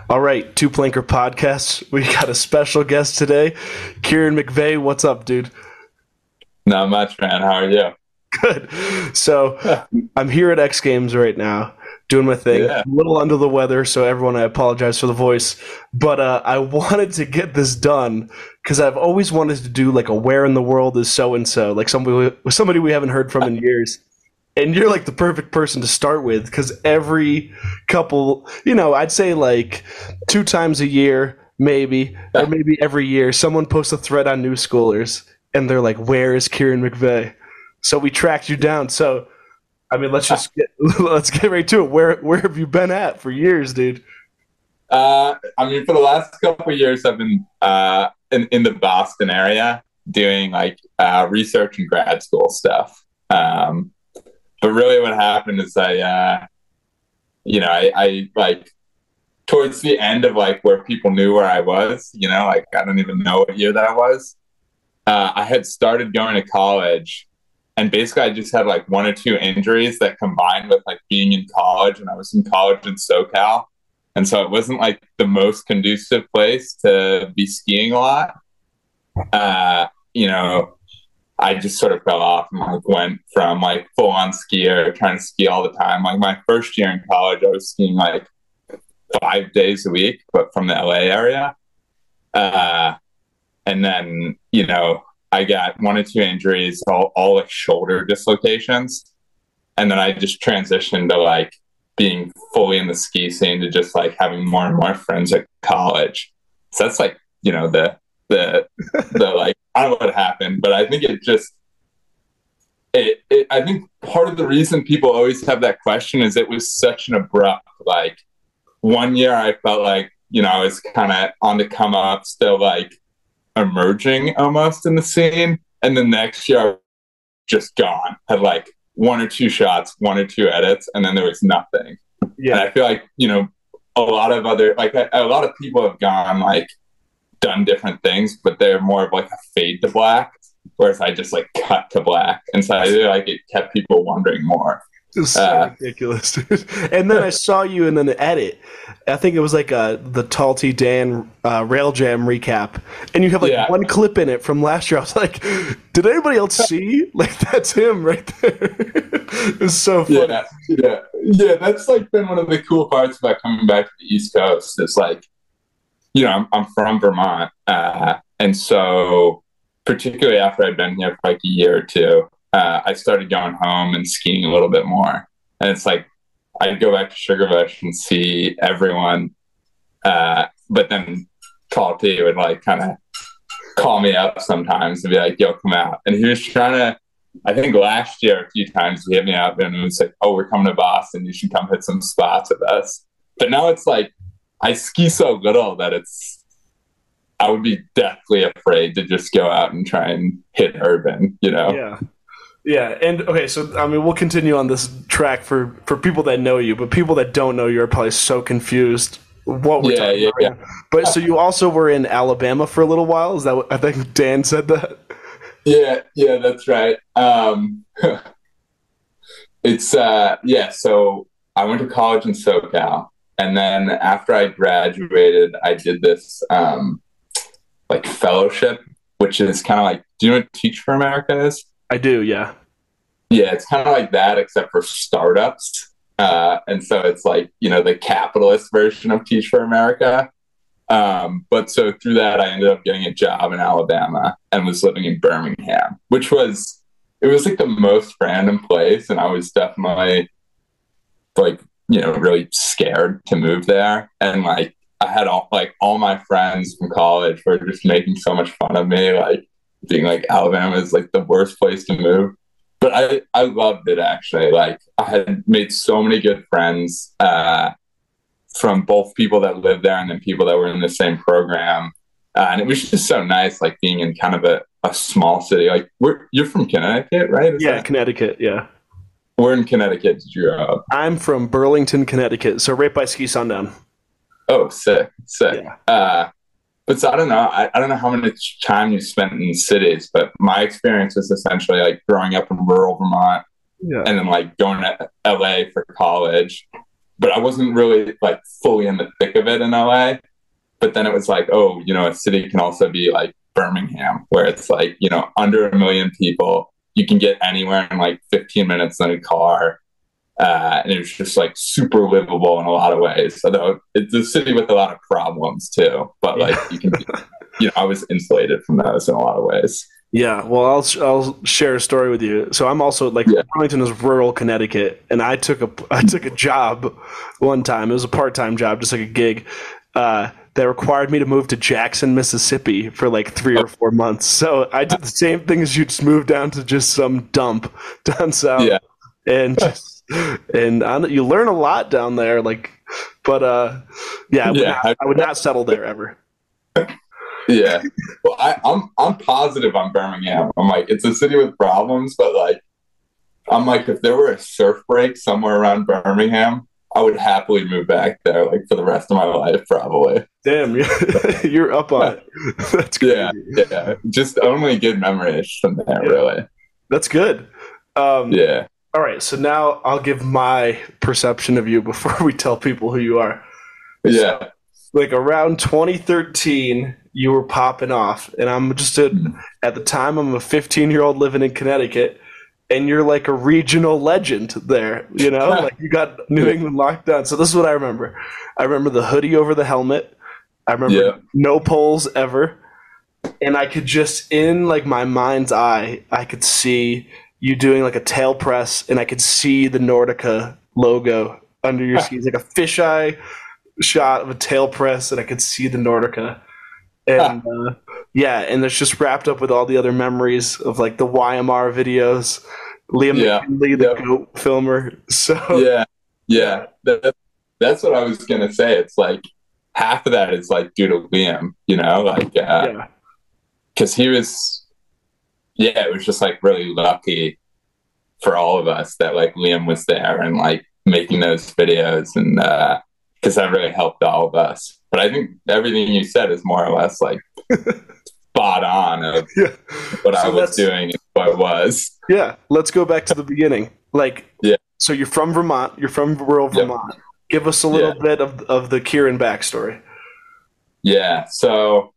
All right, Two Planker Podcasts. We got a special guest today, Kieran McVeigh. What's up, dude? Not much, man. How are you? Good. So I'm here at X Games right now, doing my thing. Yeah. A little under the weather, so everyone, I apologize for the voice. But I wanted to get this done because I've always wanted to do like a "Where in the World is so and so," like somebody we haven't heard from in years. And you're like the perfect person to start with because every couple, I'd say like 2 times a year, maybe, or maybe every year, someone posts a thread on New Schoolers and they're like, "Where is Kieran McVeigh?" So we tracked you down. So I mean, let's get right to it. Where have you been at for years, dude? For the last couple of years, I've been in the Boston area doing research and grad school stuff. But really, what happened is I like towards the end of like where people knew where I was. I don't even know what year that was. I had started going to college, and basically I just had like one or two injuries that combined with like being in college, and I was in college in SoCal. And so it wasn't like the most conducive place to be skiing a lot. Uh, you know, I just sort of fell off and like went from like full on skier trying to ski all the time. Like my first year in college, I was skiing like 5 days a week, but from the LA area. And then, I got one or two injuries, all like shoulder dislocations. And then I just transitioned to like being fully in the ski scene to just like having more and more friends at college. So that's like, the like, I don't know what happened, but I think I think part of the reason people always have that question is it was such an abrupt, like one year I felt like, I was kind of on the come up, still like emerging almost in the scene. And the next year, I was just gone, had like one or two shots, one or two edits, and then there was nothing. Yeah. And I feel like, a lot of a lot of people have gone like done different things, but they're more of like a fade to black, whereas I just like cut to black. And so I feel like it kept people wondering more. It's so ridiculous, dude. And then I saw you in an edit. I think it was like the Tall T Dan Rail Jam recap, and you have like one clip in it from last year. I was like, did anybody else see? Like that's him right there. It's so funny. Yeah. That's like been one of the cool parts about coming back to the East Coast. It's like, I'm from Vermont, and so particularly after I'd been here for like a year or two. I started going home and skiing a little bit more. And it's like, I'd go back to Sugarbush and see everyone. But then Tall T would like kind of call me up sometimes and be like, "Yo, come out." And he was trying to, I think last year, a few times he hit me up and was like, "Oh, we're coming to Boston. You should come hit some spots with us." But now it's like, I ski so little that I would be deathly afraid to just go out and try and hit urban, Yeah. Yeah, and okay, so I mean, we'll continue on this track for people that know you, but people that don't know you are probably so confused what we're talking about. Right now. But so you also were in Alabama for a little while. Is that what I think Dan said that? Yeah, that's right. So I went to college in SoCal, and then after I graduated, I did this like fellowship, which is kind of like, do you know what Teach for America is? I do, yeah. Yeah, it's kind of like that, except for startups. And so it's like, the capitalist version of Teach for America. But so through that, I ended up getting a job in Alabama and was living in Birmingham, it was like the most random place. And I was definitely like, really scared to move there. And like, I had all my friends from college were just making so much fun of me, like being like Alabama is like the worst place to move. But I loved it actually. Like I had made so many good friends from both people that lived there and then people that were in the same program. And it was just so nice, like being in kind of a small city. Like you're from Connecticut, right? Connecticcut, yeah. Where in Connecticut did you grow up? I'm from Burlington, Connecticut, so right by Ski Sundown. Oh, sick. Yeah. But so I don't know. I don't know how much time you spent in cities, but my experience was essentially like growing up in rural Vermont and then like going to LA for college but I wasn't really like fully in the thick of it in LA. But then it was like, oh, you know, a city can also be like Birmingham, where it's like, you know, under 1 million people. You can get anywhere in like 15 minutes in a car. And it was just like super livable in a lot of ways. Although it's a city with a lot of problems too. But like you can, you know, I was insulated from those in a lot of ways. Yeah, well, I'll share a story with you. So I'm also like Burlington is rural Connecticut, and I took a job one time. It was a part-time job, just like a gig. That required me to move to Jackson, Mississippi for like 3 or 4 months. So I did the same thing as you, just moved down to just some dump down south, and you learn a lot down there. Like, but I would not settle there ever. Yeah. Well, I'm positive on Birmingham. I'm like, it's a city with problems, but like, I'm like, if there were a surf break somewhere around Birmingham, I would happily move back there, like for the rest of my life, probably. Damn, you're up on it. That's good. Yeah. Just only good memories from there, really. That's good. Yeah. All right, so now I'll give my perception of you before we tell people who you are. Yeah. So, like around 2013, you were popping off, and I'm just at the time I'm a 15-year-old living in Connecticut, and you're like a regional legend there, you know? Like you got New England locked down. So this is what I remember. I remember the hoodie over the helmet. I remember no poles ever. And I could just, in like my mind's eye, I could see you doing like a tail press, and I could see the Nordica logo under your skis, like a fisheye shot of a tail press, and I could see the Nordica. And and it's just wrapped up with all the other memories of like the YMR videos, Liam McKinley, the GOAT filmer. So that's what I was gonna say. It's like half of that is like due to Liam, you know, like because he was, it was just like really lucky for all of us that like Liam was there and like making those videos, and because that really helped all of us. But I think everything you said is more or less like spot on of what I was doing and what I was. Yeah, let's go back to the beginning. Like, so you're from Vermont. You're from rural Vermont. Give us a little bit of the Kieran backstory. Yeah, so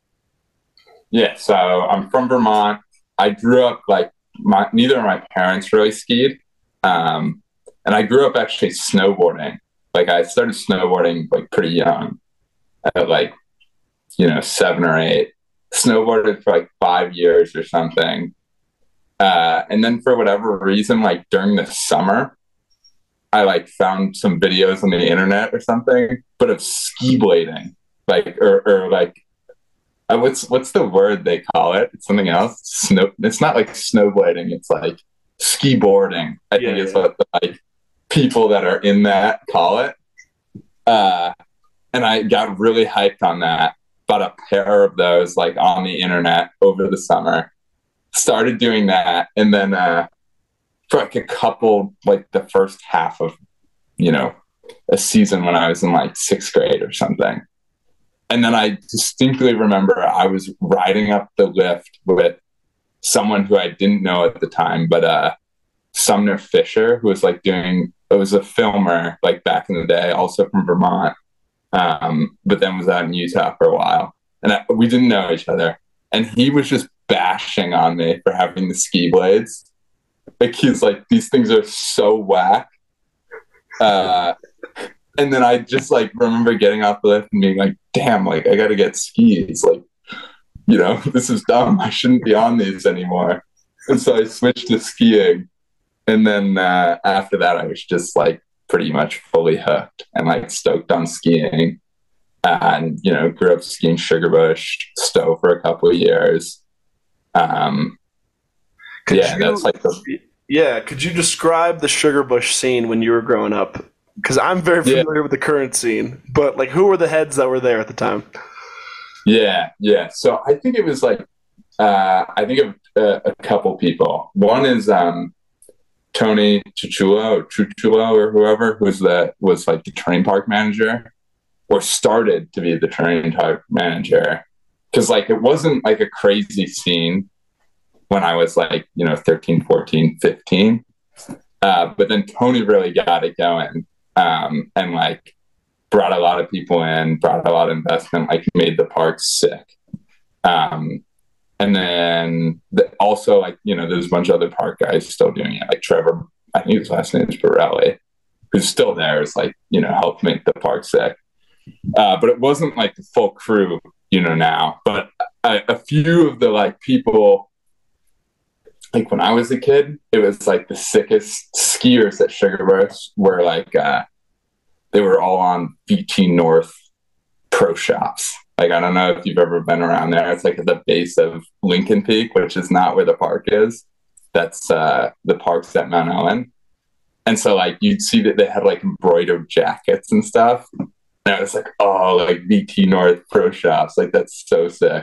I'm from Vermont. I grew up like neither of my parents really skied, and I grew up actually snowboarding. Like I started snowboarding like pretty young, at like 7 or 8. Snowboarded for like 5 years or something, and then for whatever reason, like during the summer, I like found some videos on the internet or something, but of ski blading, like or like what's the word they call it? It's something else. It's not like snowblading. It's like ski boarding. I think is what the, like people that are in that call it. And I got really hyped on that. Bought a pair of those like on the internet over the summer. Started doing that, and then for like a couple, like the first half of a season when I was in like 6th grade or something. And then I distinctly remember I was riding up the lift with someone who I didn't know at the time, but Sumner Fisher, who was like it was a filmer like back in the day, also from Vermont, but then was out in Utah for a while. And we didn't know each other. And he was just bashing on me for having the ski blades. Like he's like, these things are so whack. And then I just like remember getting off the lift and being like, damn, like I got to get skis. Like, this is dumb. I shouldn't be on these anymore. And so I switched to skiing. And then after that, I was just like pretty much fully hooked and like stoked on skiing. And, grew up skiing Sugarbush, Stowe for a couple of years. Could you describe the Sugarbush scene when you were growing up? Because I'm very familiar with the current scene, but like, who were the heads that were there at the time? Yeah. So I think it was like, a couple people. One is Tony Chuchulo or whoever, was like the terrain park manager, or started to be the terrain park manager. Because like it wasn't like a crazy scene when I was like 13, 14, 15. But then Tony really got it going. and like brought a lot of people in, brought a lot of investment, like made the park sick. And then also, like, you know, there's a bunch of other park guys still doing it, like Trevor, I think his last name is Borelli, who's still there, is like, you know, helped make the park sick. But it wasn't like the full crew, you know, now. But a few of the like people, like when I was a kid, it was like the sickest skiers at Sugarbush were like, they were all on VT North pro shops. Like, I don't know if you've ever been around there. It's like at the base of Lincoln Peak, which is not where the park is. That's the park's at Mount Ellen. And so, like, you'd see that they had, like, embroidered jackets and stuff. And I was like, oh, like, VT North pro shops. Like, that's so sick.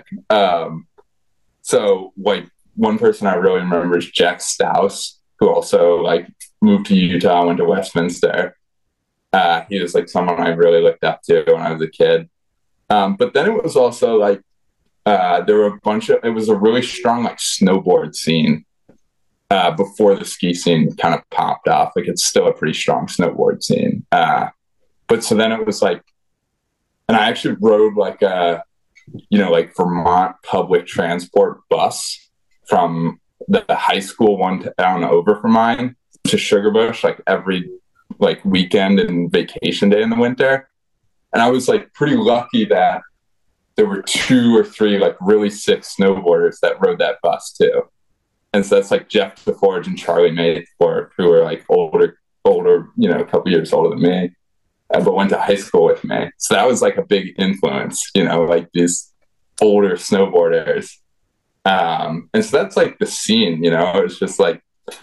So, like, one person I really remember is Jack Stouse, who also, like, moved to Utah, went to Westminster. He was, like, someone I really looked up to when I was a kid. But then it was also like there were it was a really strong like snowboard scene before the ski scene kind of popped off. Like, it's still a pretty strong snowboard scene. But so then it was like, and I actually rode like a, you know, like Vermont public transport bus from the high school one down over from mine to Sugarbush, like every like weekend and vacation day in the winter. And I was like pretty lucky that there were 2 or 3 like really sick snowboarders that rode that bus too. And so that's like Jeff DeForge and Charlie Maythorpe, who were like older, you know, a couple years older than me, but went to high school with me. So that was like a big influence, you know, like these older snowboarders. And so that's like the scene, you know, it's just like,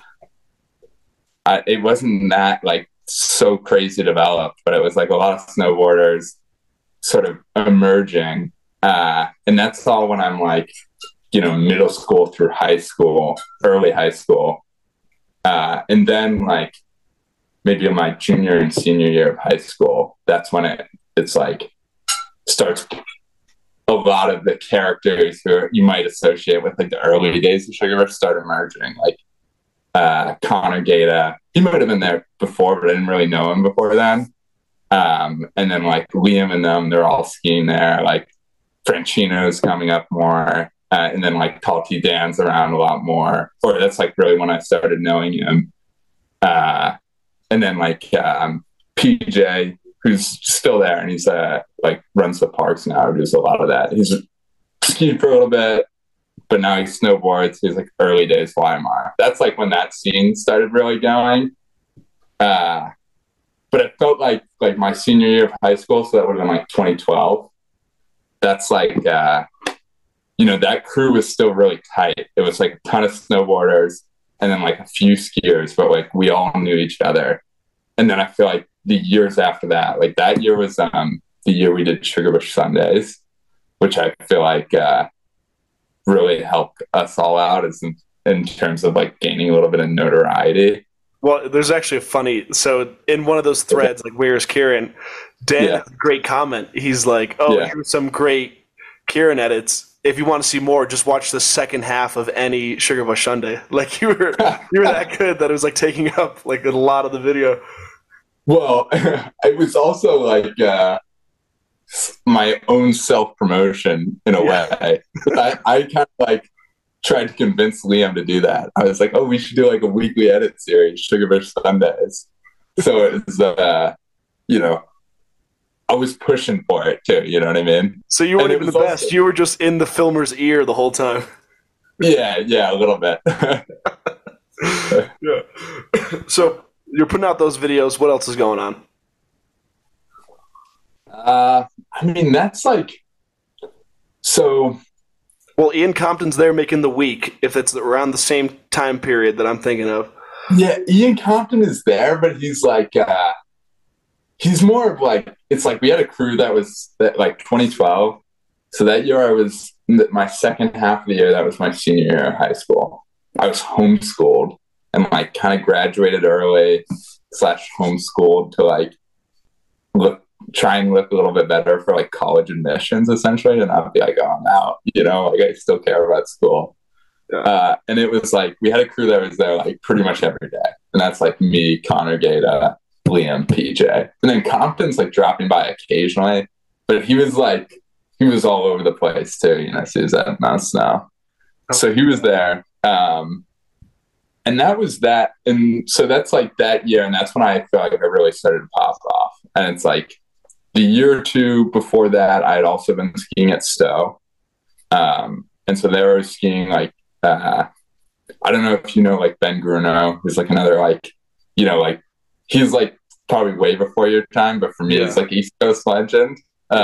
it wasn't that like so crazy developed, but it was like a lot of snowboarders sort of emerging. And that's all when I'm like, you know, middle school through high school, early high school. And then like maybe in my junior and senior year of high school, that's when it's like starts a lot of the characters who you might associate with like the early days of Sugarbush start emerging, like Connor Gata. He might have been there before, but I didn't really know him before then. And then like Liam and them, they're all skiing there. Like Franchino's coming up more. And then like Tall T Dan's around a lot more. Or that's like really when I started knowing him. And then like PJ, who's still there, and he's like runs the parks now, does a lot of that. He's skied for a little bit, but now he snowboards. He's like early days Weimar. That's like when that scene started really going. But it felt like my senior year of high school, so that would have been like 2012. That's like, you know, that crew was still really tight. It was like a ton of snowboarders and then like a few skiers, but like we all knew each other. And then I feel like the years after that, like that year was the year we did Sugarbush Sundays, which I feel like really helped us all out in terms of like gaining a little bit of notoriety. Well, there's actually a funny, so in one of those threads, like Where's Kieran, Dan has a great comment. He's like, here's some great Kieran edits. If you want to see more, just watch the second half of any Sugarbush Sunday. Like you were that good that it was like taking up like a lot of the video. Well, it was also like my own self-promotion in a way. I kind of like tried to convince Liam to do that. I was like, oh, we should do like a weekly edit series, Sugarbush Sundays. So it was, you know, I was pushing for it too, you know what I mean? So you weren't even the best. Also, you were just in the filmer's ear the whole time. Yeah, a little bit. Yeah. So you're putting out those videos. What else is going on? I mean, that's like, so. Well, Ian Compton's there making the week, if it's around the same time period that I'm thinking of. Yeah, Ian Compton is there, but he's like, he's more of like, it's like we had a crew that was like 2012. So that year I was, my second half of the year, that was my senior year of high school. I was homeschooled and like kind of graduated early / homeschooled to like try and look a little bit better for like college admissions essentially, and not be like, oh, I'm out, you know, like I still care about school. Yeah. And it was like, we had a crew that was there like pretty much every day. And that's like me, Connor Gata, Liam, PJ. And then Compton's like dropping by occasionally, but he was all over the place too, you know, so he was at Mount Snow. So he was there. And that was that. And so that's like that year. And that's when I felt like I really started to pop off. And it's like the year or two before that, I had also been skiing at Stowe. And so they were skiing like, I don't know if you know, like Ben Bruno, who's like another, like, you know, like he's like probably way before your time, but for me, it's like East Coast legend.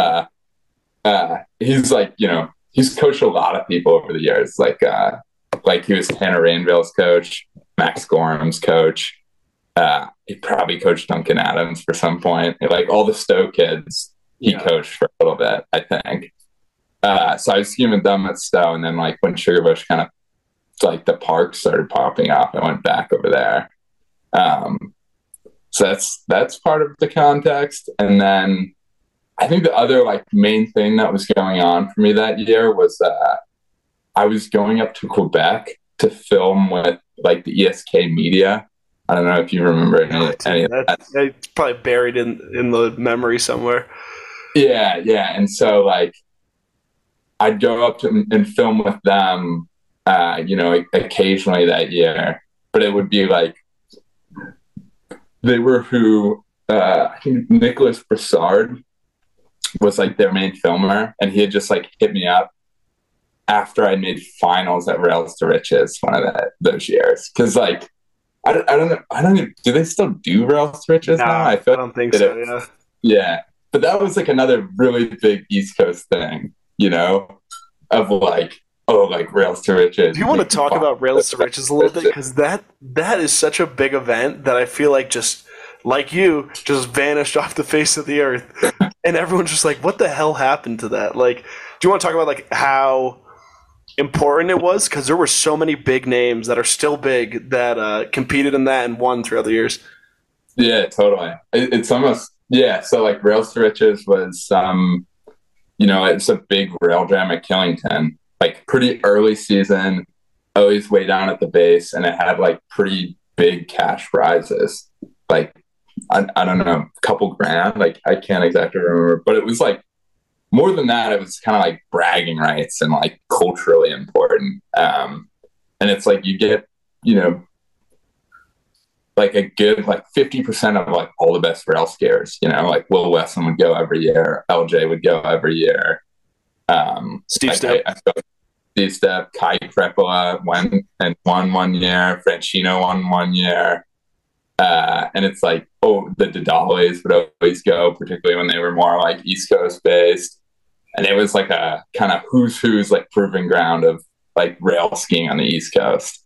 He's like, you know, he's coached a lot of people over the years. Like he was Tanner Rainville's coach, Max Gorham's coach. He probably coached Duncan Adams for some point. Like all the Stowe kids, he coached for a little bit, I think. So I was skiing with them at Stowe, and then like when Sugarbush kind of like the park started popping up, I went back over there. So that's part of the context. And then I think the other like main thing that was going on for me that year was I was going up to Quebec to film with like the ESK media. I don't know if you remember any of that. It's probably buried in the memory somewhere. Yeah. And so like I'd go up to and film with them, you know, occasionally that year, but it would be like they were I think Nicholas Broussard was like their main filmer, and he had just like hit me up after I made finals at Rails to Riches one of those years. Cause like, I don't know, do they still do Rails to Riches now? I don't think so. Yeah. But that was like another really big East Coast thing, you know, of like, oh, like Rails to Riches. Do you want to talk about Rails to Riches a little bit? Because that is such a big event that I feel like just like you just vanished off the face of the earth, and everyone's just like, what the hell happened to that? Like, do you want to talk about like how important it was? Because there were so many big names that are still big that competed in that and won throughout the years. Yeah, totally. It's almost, yeah. So like Rails to Riches was, you know, it's a big rail jam at Killington, like pretty early season, always way down at the base. And it had like pretty big cash prizes. Like, I don't know, a couple grand, like I can't exactly remember, but it was like more than that. It was kind of like bragging rights and like culturally important. And it's like, you get, you know, like a good, like 50% of like all the best rail skiers, you know, like Will Wesson would go every year. LJ would go every year. Steve like Stepp. Steve Stepp, Kai Krepola won 1 year. Franchino won 1 year. And it's like, oh, the Didales would always go, particularly when they were more like East Coast based. And it was like a kind of who's like proving ground of like rail skiing on the East Coast.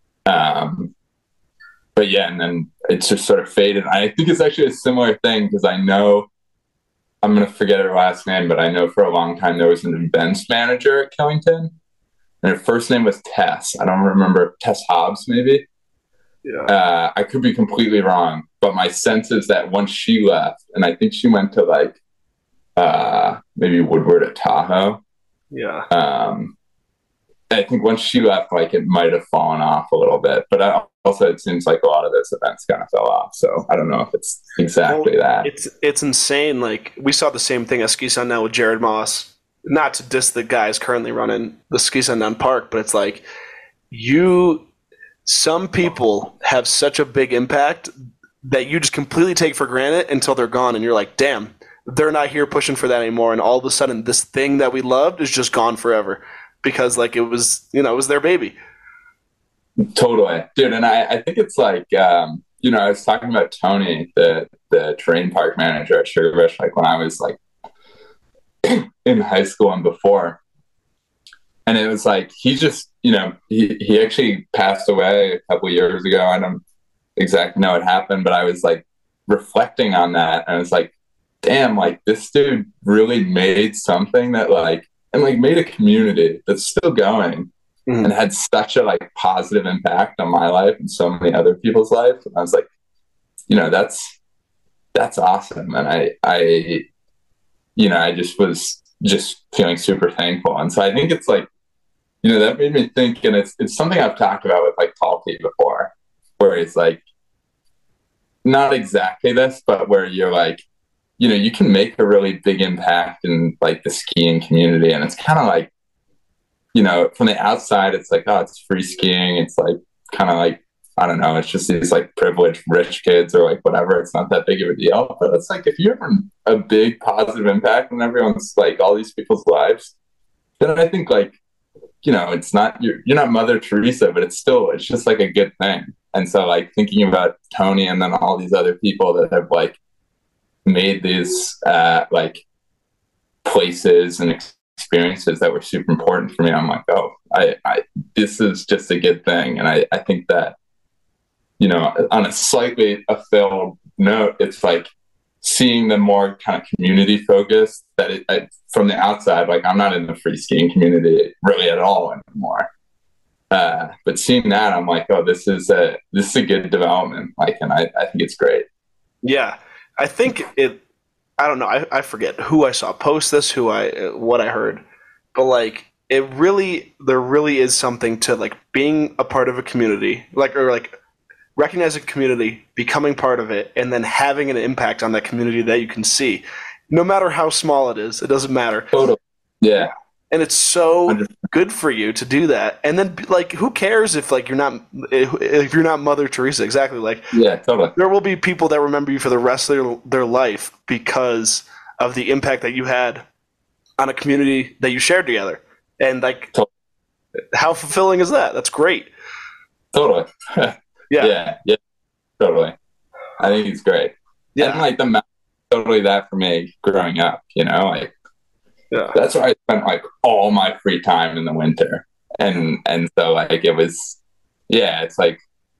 But yeah, and then it's just sort of faded. I think it's actually a similar thing because I know, I'm going to forget her last name, but I know for a long time there was an events manager at Killington. And her first name was Tess. I don't remember, Tess Hobbs maybe? Yeah. I could be completely wrong, but my sense is that once she left, and I think she went to like maybe Woodward at Tahoe. Yeah. I think once she left, like it might have fallen off a little bit, but also it seems like a lot of those events kind of fell off. So I don't know if it's exactly that. It's insane. Like we saw the same thing at Ski Sundown with Jared Moss. Not to diss the guys currently running the Ski Sundown Park, but it's like some people have such a big impact that you just completely take for granted until they're gone, and you're like, damn, they're not here pushing for that anymore, and all of a sudden this thing that we loved is just gone forever because like it was, you know, it was their baby. Totally, dude. And I think it's like, you know, I was talking about Tony, the terrain park manager at Sugarbush, like when I was like in high school and before. And it was like, he just, you know, he actually passed away a couple of years ago. I don't exactly know what happened, but I was like reflecting on that. And I was like, damn, like this dude really made something that like, and like made a community that's still going and had such a like positive impact on my life and so many other people's lives. And I was like, you know, that's awesome. And I you know, I just was just feeling super thankful. And so I think it's like, you know, that made me think, and it's something I've talked about with like Talkie before, where it's like, not exactly this, but where you're like, you know, you can make a really big impact in like the skiing community. And it's kind of like, you know, from the outside, it's like, oh, it's free skiing. It's like kind of like, I don't know, it's just these like privileged rich kids or like whatever. It's not that big of a deal. But it's like if you're having a big positive impact on everyone's like all these people's lives, then I think like, you know, it's not you're not Mother Teresa, but it's just like a good thing. And so like thinking about Tony and then all these other people that have like made these like places and experiences that were super important for me, I'm like, oh, I this is just a good thing. And I think that, you know, on a slightly filled note, it's like seeing the more kind of community focused that from the outside, like I'm not in the free skiing community really at all anymore. But seeing that, I'm like, oh, this is a good development. Like, and I think it's great. Yeah, I think I don't know. I forget who I saw post this, what I heard, but like there really is something to like being a part of a community, like recognizing community, becoming part of it, and then having an impact on that community that you can see, no matter how small it is. It doesn't matter. Totally. Yeah. And it's so good for you to do that. And then, like, who cares if like you're not Mother Teresa? Exactly. Like, yeah, totally. There will be people that remember you for the rest of their life because of the impact that you had on a community that you shared together. And like, totally. How fulfilling is that? That's great. Totally. Yeah. Yeah. Totally. I think it's great. Yeah. And like totally that for me growing up, you know, like. Yeah. That's where I spent like all my free time in the winter. And so like it was, yeah, it's like,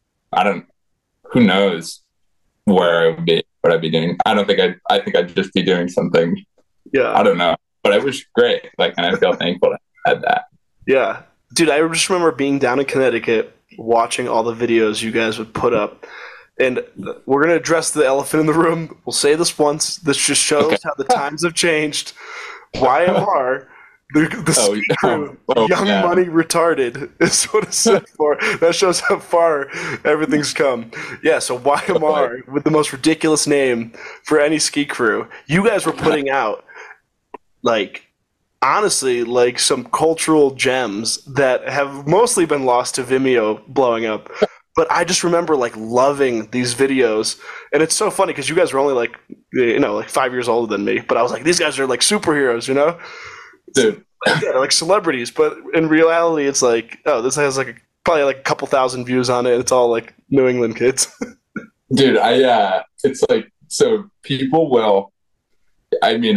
who knows where I would be, what I'd be doing. I think I'd just be doing something. Yeah. I don't know, but it was great. Like, and I feel thankful to have that. Yeah. Dude, I just remember being down in Connecticut, watching all the videos you guys would put up. And we're going to address the elephant in the room. We'll say this once. This just shows how the times have changed. YMR, the ski crew, Young Money Retarded is what it's set for. That shows how far everything's come. Yeah, so YMR, with the most ridiculous name for any ski crew, you guys were putting out, like, honestly, like some cultural gems that have mostly been lost to Vimeo blowing up. But I just remember like loving these videos, and it's so funny because you guys were only like, you know, like 5 years older than me. But I was like, these guys are like superheroes, you know? Dude, yeah, they're like celebrities. But in reality, it's like, oh, this has like probably like a couple thousand views on it. It's all like New England kids. Dude, it's like, so people will. I mean,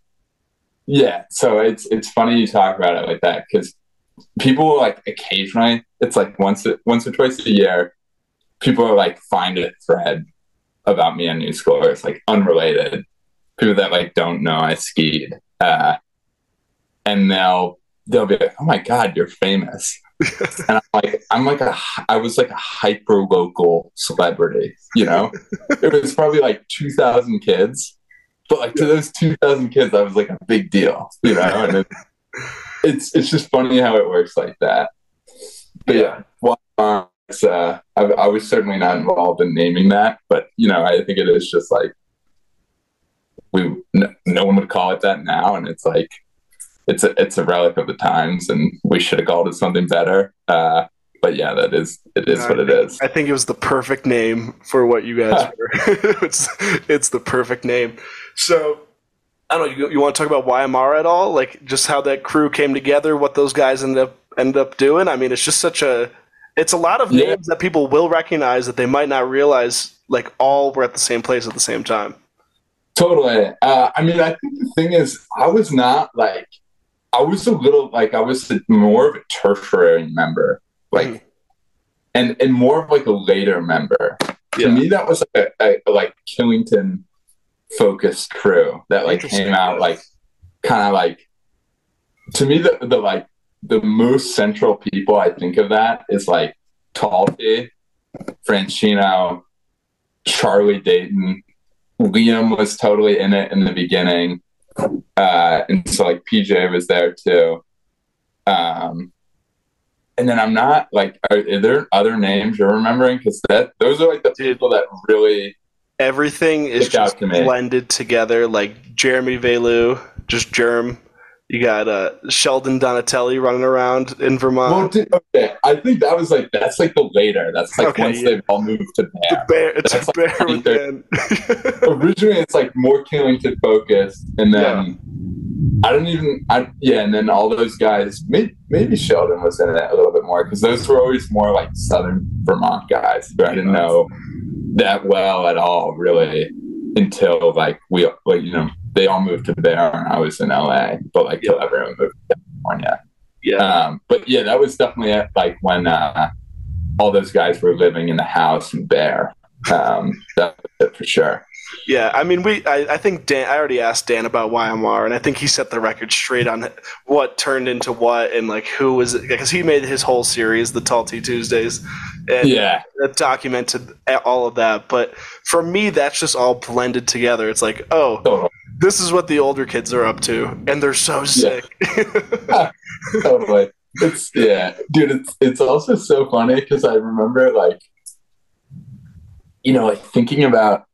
so it's funny you talk about it like that because people will like occasionally. It's like once or twice a year, people are like find a thread about me on New Schoolers, like unrelated. People that like don't know I skied, and they'll be like, "Oh my God, you're famous!" And I was like a hyper local celebrity. You know, it was probably like 2,000 kids, but like to those 2,000 kids, I was like a big deal. You know, and it's just funny how it works like that. But yeah, well, I was certainly not involved in naming that, but you know, I think it is just like no one would call it that now, and it's like it's a relic of the times, and we should have called it something better. But yeah, it is what it is. I think it was the perfect name for what you guys were. It's the perfect name. So I don't know. You want to talk about YMR at all? Like just how that crew came together, what those guys ended up doing. I mean, it's just it's a lot of names that people will recognize that they might not realize. Like all were at the same place at the same time. Totally. I mean, I think the thing is, I was more of a tertiary member, like, and more of like a later member. Yeah. To me, that was like a like Killington focused crew that like came out like kind of like, to me the most central people I think of that is like Talty, Franchino, Charlie Dayton. Liam was totally in it in the beginning, and so like PJ was there too. And then I'm not like, are there other names you're remembering? Because those are like the people that really Everything is Stick out just to me. blended together, like Jeremy Velu, just Germ. You got Sheldon Donatelli running around in Well, Vermont. okay, I think that's like the later. That's like Okay, once yeah. they've all moved to The Bear. bear, it's That's a like bear with 2013. Dan. Originally, it's like more Killington focused, and Yeah. then and then all those guys, maybe Sheldon was in it a little bit more because those were always more like Southern Vermont guys who I didn't know that well at all, really, until they all moved to Bear and I was in LA, but like till everyone moved to California. Yeah. But yeah, that was definitely like when all those guys were living in the house in Bear. That was it for sure. Yeah, I mean, I think Dan. I already asked Dan about YMR, and I think he set the record straight on what turned into what, and like who was it, because he made his whole series, the Tall Tea Tuesdays, and it documented all of that. But for me, that's just all blended together. It's like, oh, this is what the older kids are up to, and they're so sick. Totally. Dude. It's also so funny because I remember like thinking about.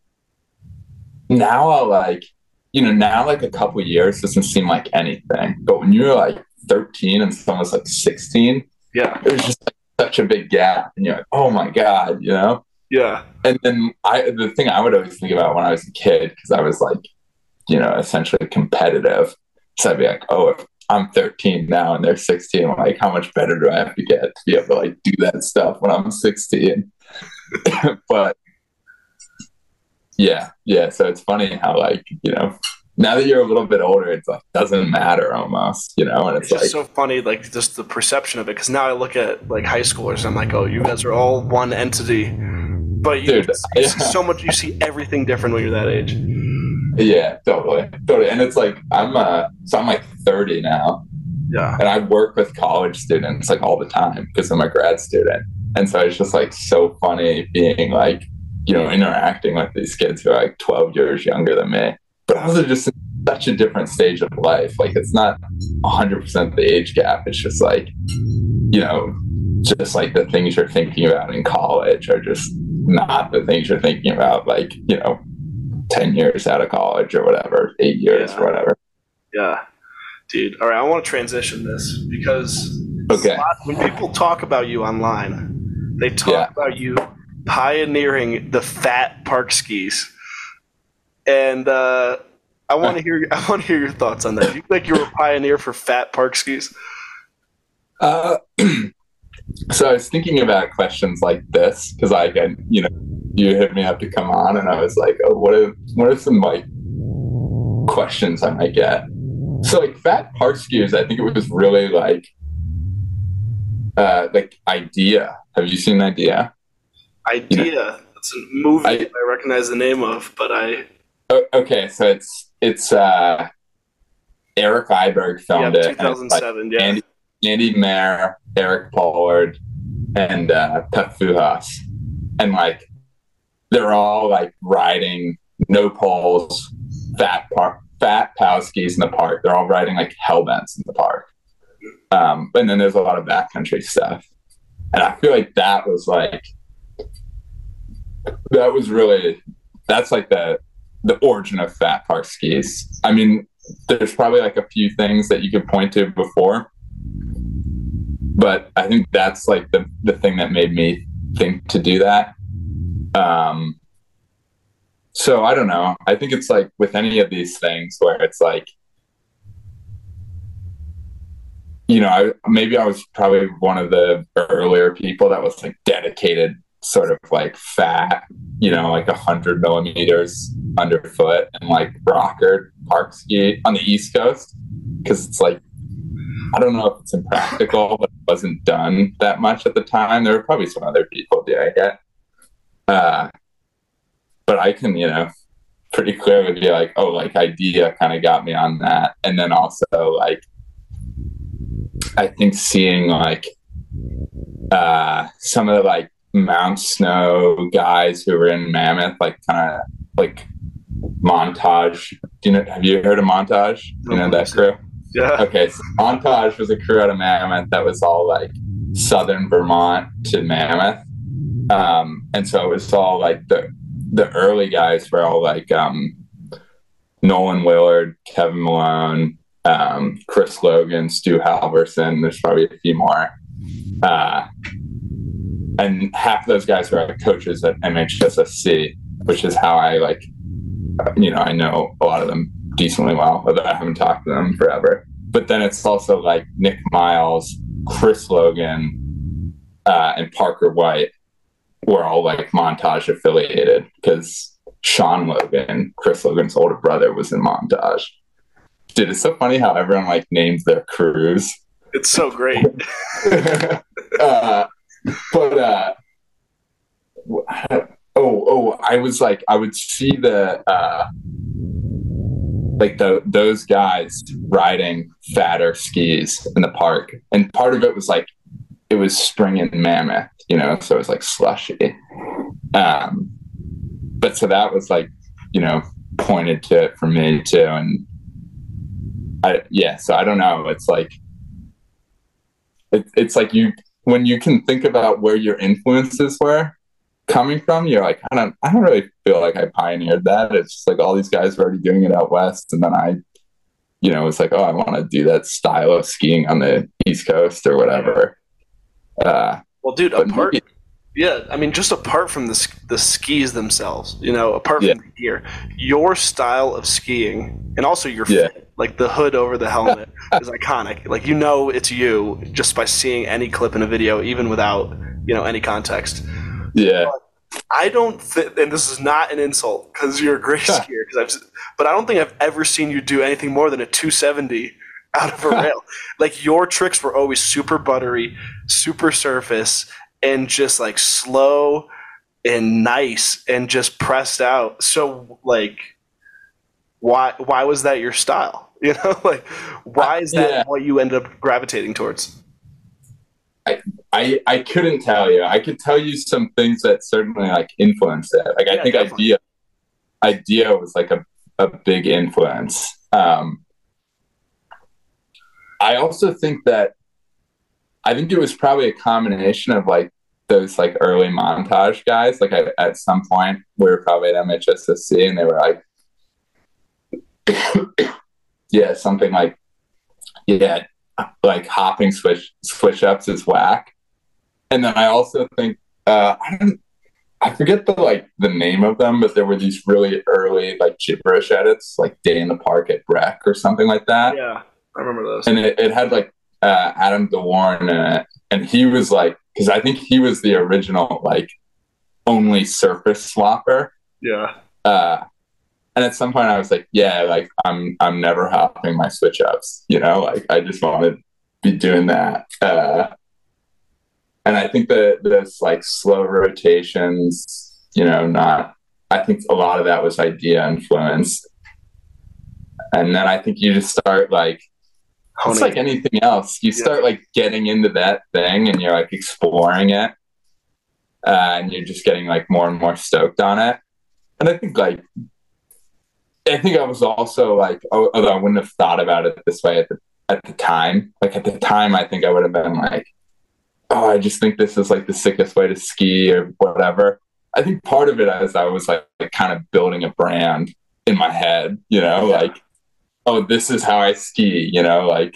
Now now like a couple years doesn't seem like anything, but when you were like 13 and someone was like 16, it was just like such a big gap, and you're like, oh my god, Yeah. And then the thing I would always think about when I was a kid, because I was like, essentially competitive, so I'd be like, oh, if I'm 13 now and they're 16, like how much better do I have to get to be able to like do that stuff when I'm 16? But yeah. So it's funny how like, now that you're a little bit older, it's like doesn't matter almost, and it's just like so funny, like just the perception of it. Because now I look at like high schoolers, and I'm like, oh, you guys are all one entity, but you see so much. You see everything different when you're that age. Yeah, totally. And it's like I'm like 30 now. Yeah. And I work with college students like all the time because I'm a grad student, and so it's just like so funny being like, interacting with these kids who are like 12 years younger than me, but also just in such a different stage of life. Like it's not 100% the age gap. It's just like, just like the things you're thinking about in college are just not the things you're thinking about, like, 10 years out of college or whatever, 8 years or whatever. Yeah. Dude. All right. I want to transition this because when people talk about you online, they talk about you pioneering the fat park skis, and I want to hear your thoughts on that. Do you think you were a pioneer for fat park skis? So I was thinking about questions like this because you hit me up to come on, and I was like, oh, what are some like questions I might get? So like fat park skiers, I think it was really like Idea. Have you seen Idea? Idea. It's a movie I recognize the name of, but okay, so it's Eric Iberg filmed it. 2007. Like Andy Mayer, Eric Pollard, and Pep Fujas, and like they're all like riding no poles, fat pow skis in the park. They're all riding like hellbents in the park. And then there's a lot of backcountry stuff, and I feel like that's like the origin of fat park skis. I mean, there's probably like a few things that you could point to before, but I think that's like the thing that made me think to do that. So I don't know. I think it's like with any of these things where it's like, maybe I was probably one of the earlier people that was like dedicated sort of like fat, like 100 millimeters underfoot and like rocker park ski on the East Coast. Cause it's like, I don't know if it's impractical, but it wasn't done that much at the time. There were probably some other people doing it. But I can, pretty clearly be like, oh, like Idea kind of got me on that. And then also like, I think seeing like some of the like Mount Snow guys who were in Mammoth, like kind of like Montage. Have you heard of Montage? That crew? Yeah. Okay, so Montage was a crew out of Mammoth that was all like southern Vermont to Mammoth. And so it was all like the early guys were all like Nolan Willard, Kevin Malone, Chris Logan, Stu Halverson. There's probably a few more. And half of those guys were like coaches at MHSSC, which is how I like, I know a lot of them decently well, although I haven't talked to them forever. But then it's also like Nick Miles, Chris Logan, and Parker White were all like Montage affiliated because Sean Logan, Chris Logan's older brother, was in Montage. Dude, it's so funny how everyone like names their crews. It's so great. I was like, I would see those guys riding fatter skis in the park, and part of it was like it was spring in Mammoth, so it was like slushy. But so that was like, pointed to it for me too, and so I don't know. It's like it's like when you can think about where your influences were coming from, you're like, I don't really feel like I pioneered that. It's just like all these guys were already doing it out west, and then I, it's like, oh, I want to do that style of skiing on the East Coast or whatever. Well, dude, just apart from the skis themselves, apart from the gear, your style of skiing and also your fit, like the hood over the helmet is iconic. Like, it's you just by seeing any clip in a video, even without, any context. Yeah. But I don't think, and this is not an insult because you're a great skier, but I don't think I've ever seen you do anything more than a 270 out of a rail. Like, your tricks were always super buttery, super surface, and just like slow and nice and just pressed out. So like, why was that your style? Like, why is that what you ended up gravitating towards? I couldn't tell you. I could tell you some things that certainly like influenced it. Like, I think definitely. idea was like a big influence. I also think that I think it was probably a combination of like those like early Montage guys. Like, at some point we were probably at MHSSC and they were like, something like, like hopping switch ups is whack. And then I also think I forget the name of them, but there were these really early like gibberish edits, like Day in the Park at Breck or something like that. Yeah, I remember those. And it had like Adam DeWarn in it, and he was like, because I think he was the original like only surface swapper. Yeah. And at some point I was like, I'm never hopping my switch ups, like I just want to be doing that. And I think that those like slow rotations, I think a lot of that was idea influence. And then I think you just start like, it's like anything else. You start like getting into that thing and you're like exploring it. And you're just getting like more and more stoked on it. And I think I was also like, although I wouldn't have thought about it this way at the time. Like, at the time, I think I would have been like, oh, I just think this is like the sickest way to ski or whatever. I think part of it is I was like kind of building a brand in my head, like, oh, this is how I ski, like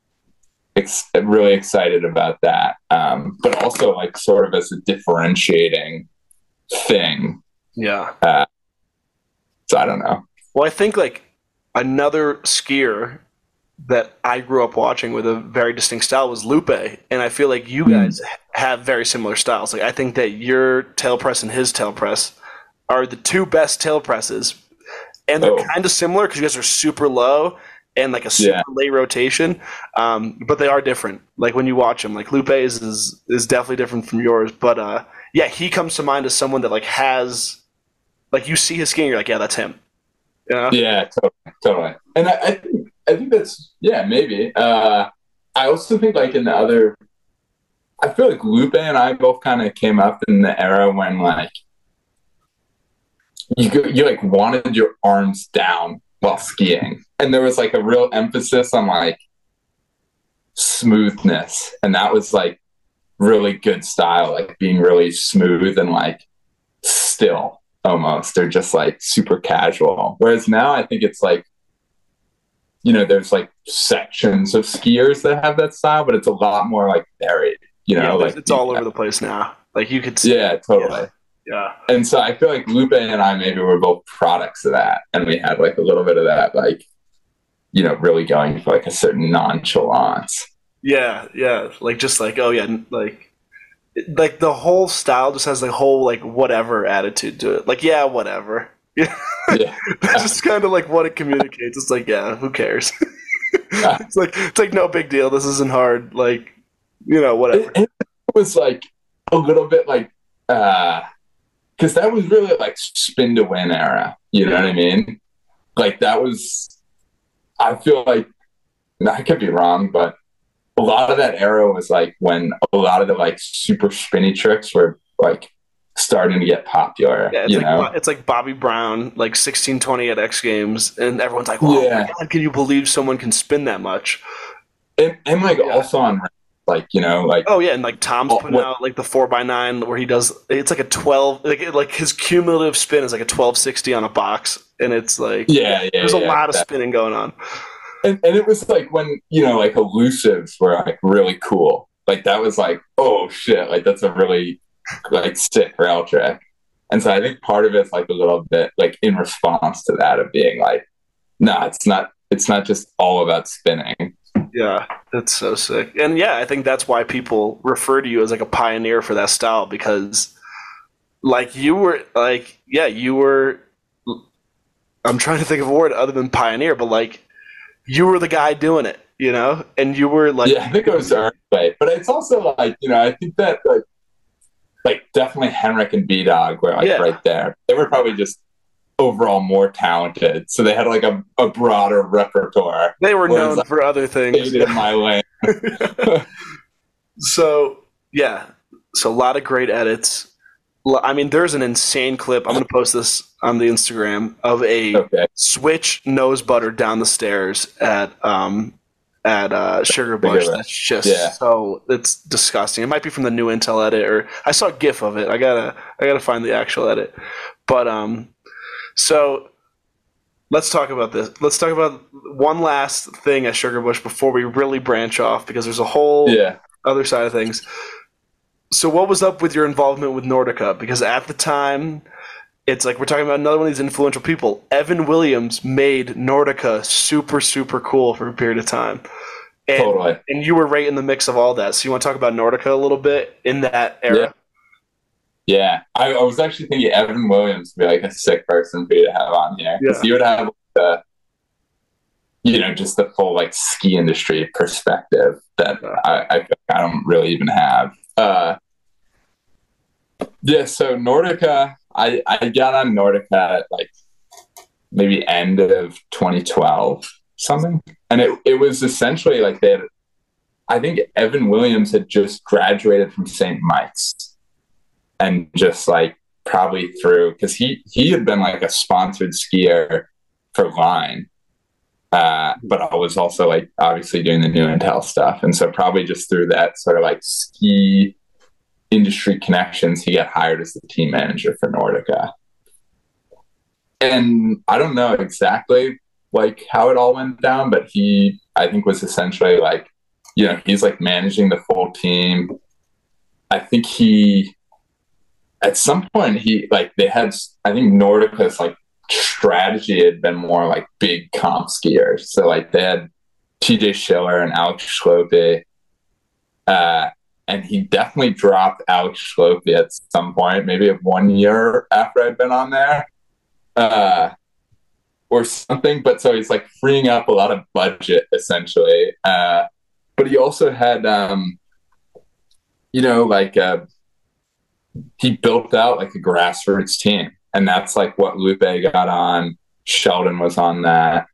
really excited about that. But also like sort of as a differentiating thing. Yeah. So I don't know. Well, I think like another skier that I grew up watching with a very distinct style was Lupe, and I feel like you guys have very similar styles. Like, I think that your tail press and his tail press are the two best tail presses, and they're kind of similar because you guys are super low and like a super late rotation, but they are different. Like, when you watch them, like Lupe is definitely different from yours, but he comes to mind as someone that like has, like, you see his skiing, you're like, yeah, that's him. Yeah, totally. And I think that's, maybe. I also think like in the other, I feel like Lupe and I both kind of came up in the era when like you like wanted your arms down while skiing, and there was like a real emphasis on like smoothness, and that was like really good style, like being really smooth and like still. almost. They're just like super casual. Whereas now I think it's like, there's like sections of skiers that have that style, but it's a lot more like varied, like it's all over the place now. Like you could see. Yeah, totally. Yeah. And so I feel like Lupe and I maybe were both products of that. And we had like a little bit of that, like, really going for like a certain nonchalance. Yeah. Yeah. Like just like, oh yeah. Like the whole style just has the whole like whatever attitude to it. Like, yeah, whatever. Yeah. Yeah. That's just kind of like what it communicates. It's like, yeah, who cares? It's like no big deal. This isn't hard. Like, whatever. It was like a little bit like, because that was really like spin to win era. You know what I mean? Like that was, I feel like, I could be wrong, but a lot of that era was like when a lot of the like super spinny tricks were like starting to get popular. Yeah, it's like Bobby Brown, like 1620 at X Games, and everyone's like, "Oh my god, can you believe someone can spin that much?" And like also on like oh yeah, and like Tom's putting out like the 4x9 where he does, it's like a 12, like his cumulative spin is like a 1260 on a box, and it's like there's a lot of spinning going on. And it was like when like elusives were like really cool. Like that was like, oh shit, like that's a really like sick rail trick. And so I think part of it's like a little bit like in response to that of being like, no, it's not just all about spinning. Yeah, that's so sick. And yeah, I think that's why people refer to you as like a pioneer for that style, because like you were like, I'm trying to think of a word other than pioneer, but like you were the guy doing it, and you were like, I think it was the way, but it's also like, I think that like definitely Henrik and B-Dog were like right there. They were probably just overall more talented, so they had like a broader repertoire. They were known for other things. In my lane. So a lot of great edits. I mean, there's an insane clip. I'm going to post this on the Instagram of a switch nose butter down the stairs at Sugar Bush. That's just so, it's disgusting. It might be from the new Intel edit, or I saw a GIF of it. I gotta find the actual edit. But so let's talk about this. Let's talk about one last thing at Sugar Bush before we really branch off, because there's a whole other side of things. So what was up with your involvement with Nordica? Because at the time, it's like we're talking about another one of these influential people. Evan Williams made Nordica super, super cool for a period of time. And, totally. And you were right in the mix of all that. So you want to talk about Nordica a little bit in that era? Yeah. I was actually thinking Evan Williams would be like a sick person for you to have on here. Because he would have the, just the full like ski industry perspective that I don't really even have. So Nordica, I got on Nordica at like maybe end of 2012 something, and it was essentially like I think Evan Williams had just graduated from St. Mike's, and just like probably through, because he had been like a sponsored skier for Line, but I was also like obviously doing the new Intel stuff, and so probably just through that sort of like ski industry connections, he got hired as the team manager for Nordica. And I don't know exactly like how it all went down, but he, I think, was essentially like, he's like managing the full team. I think at some point they had, I think Nordica's like strategy had been more like big comp skiers. So like they had TJ Schiller and Alex Schlope, and he definitely dropped Alex Schlope at some point, maybe 1 year after I'd been on there, or something. But so he's like freeing up a lot of budget essentially. But he also had, he built out like a grassroots team, and that's like what Lupe got on. Sheldon was on that.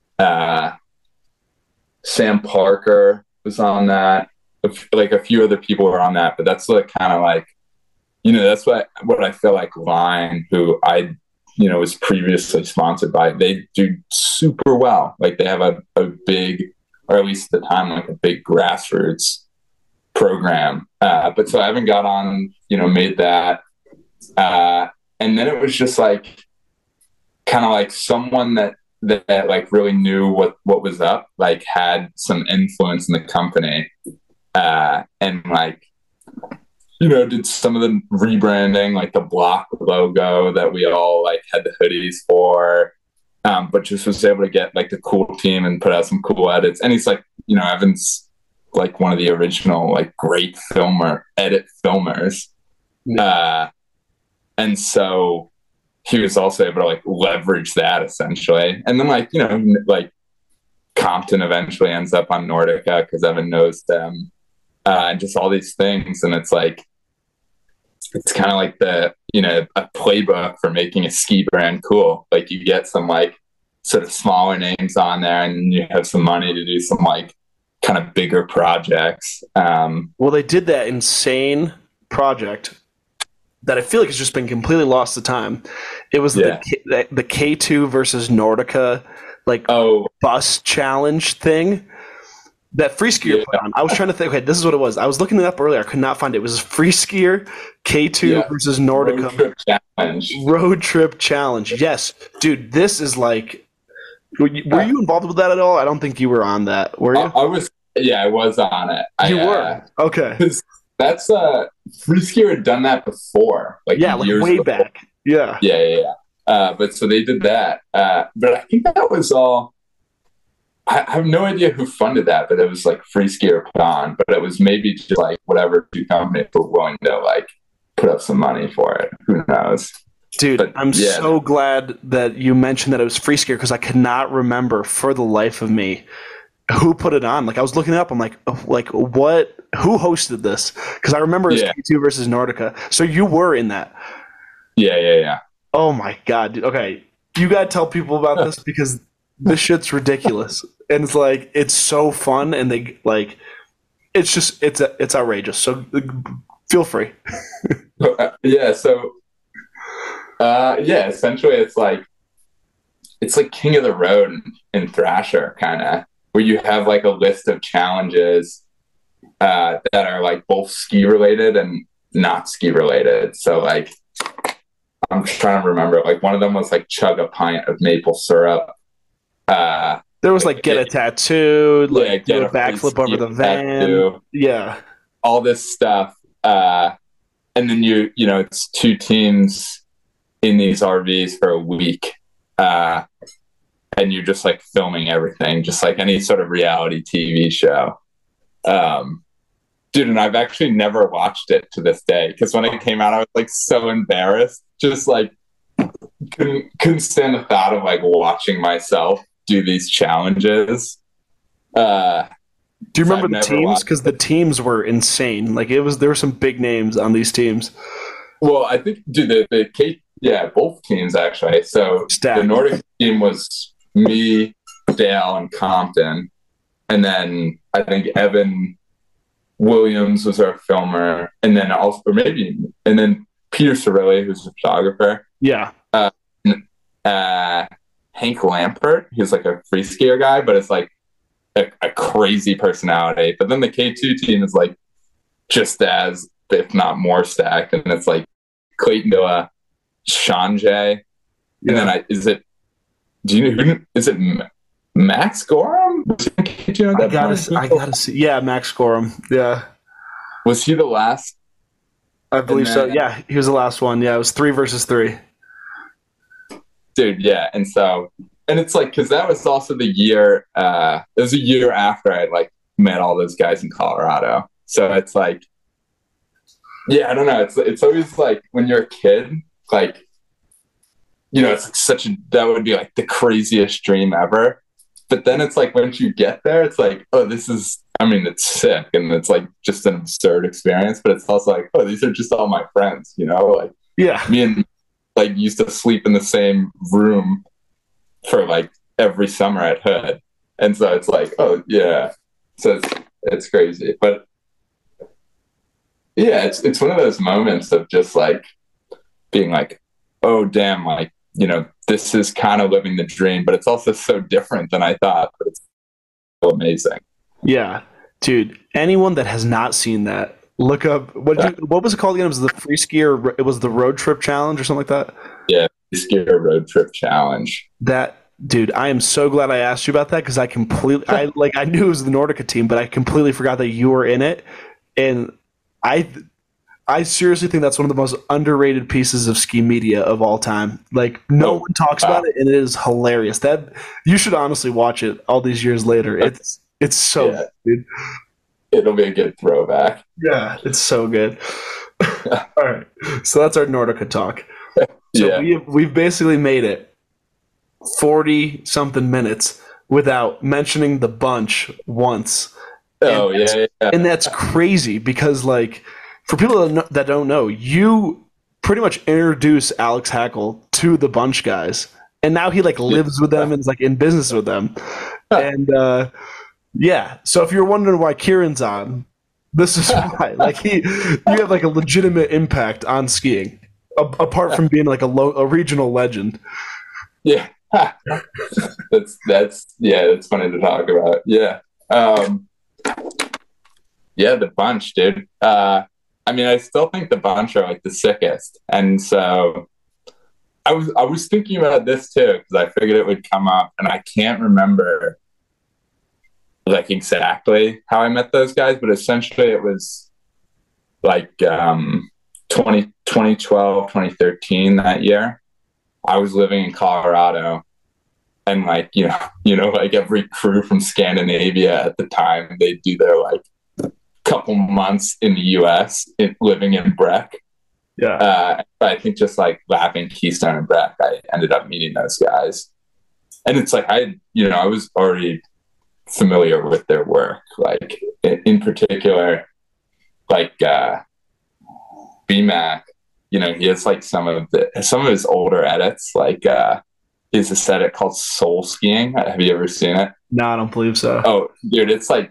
Sam Parker was on that. Like a few other people were on that, but that's like kind of like, that's what I feel like Line, who I, was previously sponsored by, they do super well. Like they have a big, or at least at the time, like a big grassroots program. But so Evan got on, made that. And then it was just like kind of like someone that like really knew what was up, like had some influence in the company, and like, you know, did some of the rebranding, like the block logo that we all like had the hoodies for, but just was able to get like the cool team and put out some cool edits. And he's like, you know, Evan's like one of the original like great edit filmers. And so he was also able to like leverage that essentially. And then like, you know, like Compton eventually ends up on Nordica because Evan knows them, and just all these things. And it's like, it's kind of like the, you know, a playbook for making a ski brand cool. Like you get some like sort of smaller names on there and you have some money to do some like kind of bigger projects. Well, they did that insane project that I feel like has just been completely lost to time. It was the K2 versus Nordica like bus challenge thing that Free Skier put on. I was trying to think, okay, this is what it was. I was looking it up earlier. I could not find it. It was Free Skier K2 versus Nordica Road Trip Challenge. Yes, dude, this is like. Were you involved with that at all? I don't think you were on that. Were you? I was. Yeah, I was on it. You were? Okay. That's Free Skier had done that before, like years way before. back. Yeah. But so they did that. But I think that was all. I have no idea who funded that, but it was like Free Skier put on. But it was maybe just like whatever two companies were willing to like put up some money for it. Who knows? Dude, but, I'm so glad that you mentioned that it was Free Skier because I could not remember for the life of me who put it on. Like I was looking it up. I'm like what? Who hosted this? Because I remember it was K2 versus Nordica. So you were in that. Yeah. Oh my god, dude. Okay, you gotta tell people about this because this shit's ridiculous, and it's like it's so fun, and they like it's just it's outrageous. So feel free. Essentially it's like King of the Road in Thrasher kind of, where you have like a list of challenges that are like both ski related and not ski related. So like I'm trying to remember, like one of them was like chug a pint of maple syrup. There was like get a tattoo, like do a backflip over the van, tattoo, all this stuff. And then you know it's two teams in these RVs for a week, and you're just like filming everything, just like any sort of reality TV show. Dude, and I've actually never watched it to this day because when it came out, I was like so embarrassed, just like couldn't stand the thought of like watching myself do these challenges. Do you remember the teams? Because the teams were insane. Like there were some big names on these teams. Well, I think, dude, both teams actually. So the Nordic team was me, Dale, and Compton, and then I think Evan Williams was our filmer, and then Peter Cirilli, who's a photographer. Yeah. Hank Lampert, he's like a free skier guy, but it's like a crazy personality. But then the K2 team is like just as, if not more stacked, and it's like Clayton Dilla, Sanjay, and then is it Max Gorham? I gotta see. Yeah, Max Gorham. Yeah. Was he the last? I believe so. Yeah, he was the last one. Yeah, it was 3 versus 3. Dude, yeah. And it's like, because that was also the year, it was a year after I like met all those guys in Colorado. So it's like, yeah, I don't know. It's always like when you're a kid, like, you know, it's like that would be like the craziest dream ever. But then it's like, once you get there, it's like, oh, it's sick. And it's like just an absurd experience, but it's also like, oh, these are just all my friends, you know, like, yeah, me and like used to sleep in the same room for like every summer at Hood. And so it's like, oh yeah. So it's crazy. But yeah, it's one of those moments of just like being like, oh damn, like, you know, this is kind of living the dream, but it's also so different than I thought, but it's so amazing. Yeah. Dude, anyone that has not seen that, Look up what was it called again? It was the free skier. It was the road trip challenge or something like that. Yeah, skier road trip challenge. That dude, I am so glad I asked you about that because I knew it was the Nordica team, but I completely forgot that you were in it, and I I seriously think that's one of the most underrated pieces of ski media of all time. Like no one talks about it, and it is hilarious. That you should honestly watch it all these years later. It's so good, dude. It'll be a good throwback. Yeah, it's so good. All right, so that's our Nordica talk. So we've basically made it 40 something minutes without mentioning the bunch once. And that's crazy because, like, for people that don't know, you pretty much introduce Alex Hackle to the bunch guys, and now he like lives with them and is like in business with them. And so if you're wondering why Kieran's on, this is why. Like you have like a legitimate impact on skiing, apart from being like a regional legend. Yeah, that's funny to talk about. Yeah. The bunch, dude. I mean, I still think the bunch are like the sickest, and so I was thinking about this too because I figured it would come up, and I can't remember like exactly how I met those guys, but essentially it was like 2012, 2013, that year. I was living in Colorado, and like you know, like every crew from Scandinavia at the time, they do their like couple months in the US living in Breck. But I think just like lapping Keystone and Breck, I ended up meeting those guys. And it's like I was already familiar with their work. Like in particular, like BMAC, he has like some of his older edits, like he has this edit called Soul Skiing. Have you ever seen it? No, I don't believe so. Oh, dude, it's like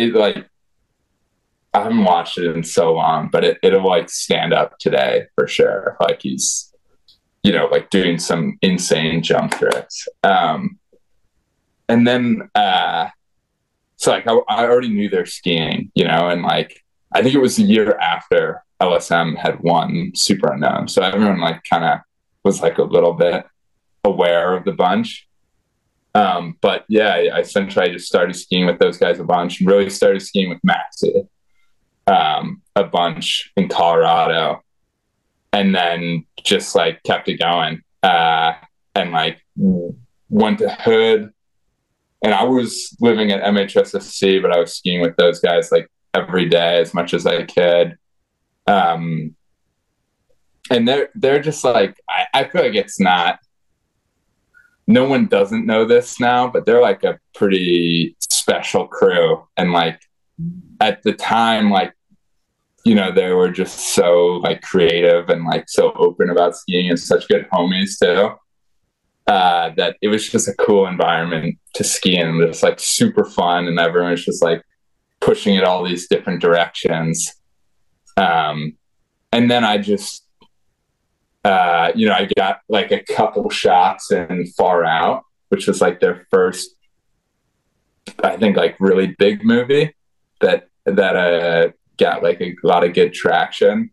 I haven't watched it in so long, but it'll like stand up today for sure. Like he's, like doing some insane jump tricks. And then, so like I already knew their skiing, and like I think it was the year after LSM had won Super Unknown, so everyone like kind of was like a little bit aware of the bunch. But yeah, I just started skiing with those guys a bunch, and really started skiing with Maxi a bunch in Colorado, and then just like kept it going, and like went to Hood, and I was living at MHSSC, but I was skiing with those guys like every day as much as I could. And they're just like, I feel like it's not, no one doesn't know this now, but they're like a pretty special crew. And like at the time, like, they were just so like creative and like so open about skiing and such good homies too, that it was just a cool environment to ski in. It was like super fun, and everyone was just like pushing it all these different directions. And then I just, I got like a couple shots in Far Out, which was like their first, I think, like really big movie that got like a lot of good traction.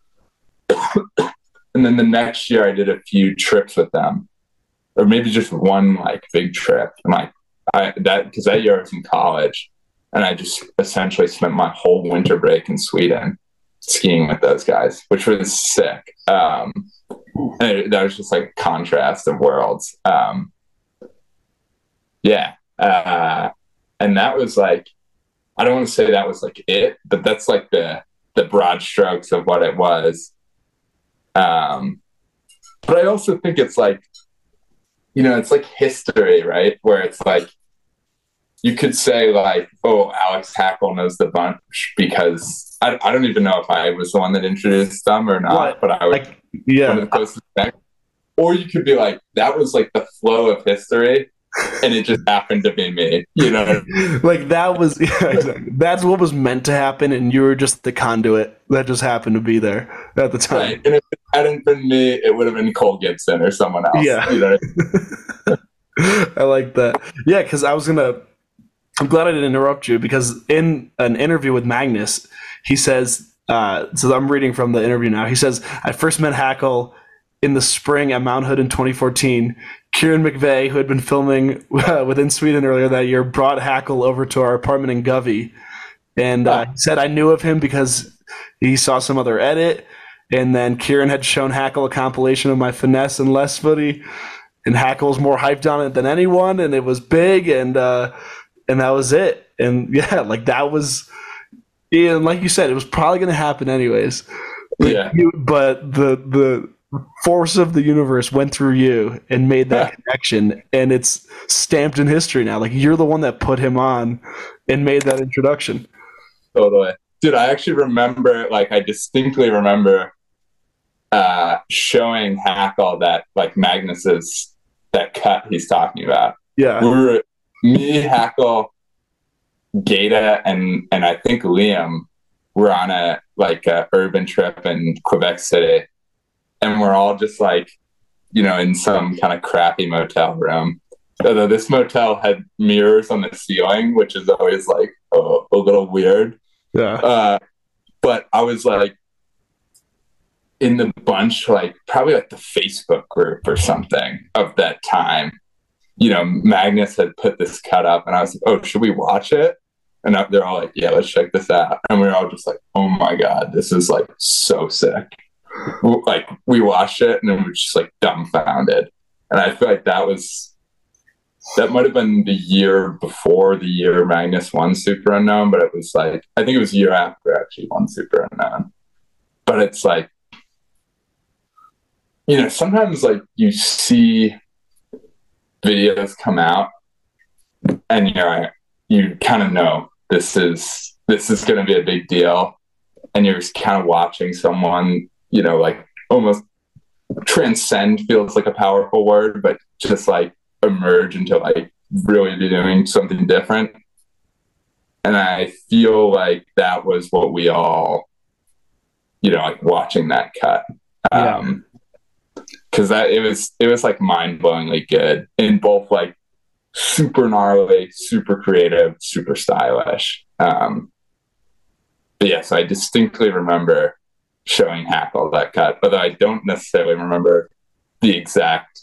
And then the next year I did a few trips with them, or maybe just one like big trip. And like because that year I was in college, and I just essentially spent my whole winter break in Sweden skiing with those guys, which was sick. And that was just like a contrast of worlds. And that was like, I don't want to say that was like it, but that's like the broad strokes of what it was. But I also think it's like, it's like history, right? Where it's like, you could say like, oh, Alex Hackle knows the bunch because I don't even know if I was the one that introduced them or not, but I was one of the closest connections. Or you could be like, that was like the flow of history, and it just happened to be me, like that was exactly. That's what was meant to happen, and you were just the conduit that just happened to be there at the time. Right. And if it hadn't been me, it would have been Cole Gibson or someone else. Yeah. I like that. Yeah, because I'm glad I didn't interrupt you, because in an interview with Magnus, he says So I'm reading from the interview now. He says, I first met Hackle in the spring at Mount Hood in 2014. Kieran McVeigh, who had been filming within Sweden earlier that year, brought Hackle over to our apartment in Govey. And he said, I knew of him because he saw some other edit. And then Kieran had shown Hackle a compilation of my finesse and less footy. And Hackle was more hyped on it than anyone. And it was big. And that was it. And yeah, like that was, and like you said, it was probably going to happen anyways. But the force of the universe went through you and made that connection, and it's stamped in history now. Like you're the one that put him on and made that introduction. Totally. Dude, I actually remember, like, I distinctly remember showing Hackle that, like, Magnus's, that cut he's talking about. Yeah. Me, Hackle, Gata, and I think Liam were on a urban trip in Quebec City. And we're all just like, in some kind of crappy motel room. Although this motel had mirrors on the ceiling, which is always like a little weird. Yeah. But I was like in the bunch, like probably like the Facebook group or something of that time. Magnus had put this cut up, and I was like, oh, should we watch it? And they're all like, yeah, let's check this out. And we were all just like, oh my God, this is like so sick. Like we watched it and we were just like dumbfounded. And I feel like that might have been the year before the year Magnus won Super Unknown, but it was like, I think it was the year after actually won Super Unknown. But it's like, sometimes like you see videos come out and you kind of know this is going to be a big deal. And you're just kind of watching someone, like almost transcend feels like a powerful word, but just like emerge into like really be doing something different. And I feel like that was what we all, like watching that cut. Cause it was like mind-blowingly good in both like super gnarly, super creative, super stylish. But yeah, so I distinctly remember showing Hackle that cut, but I don't necessarily remember the exact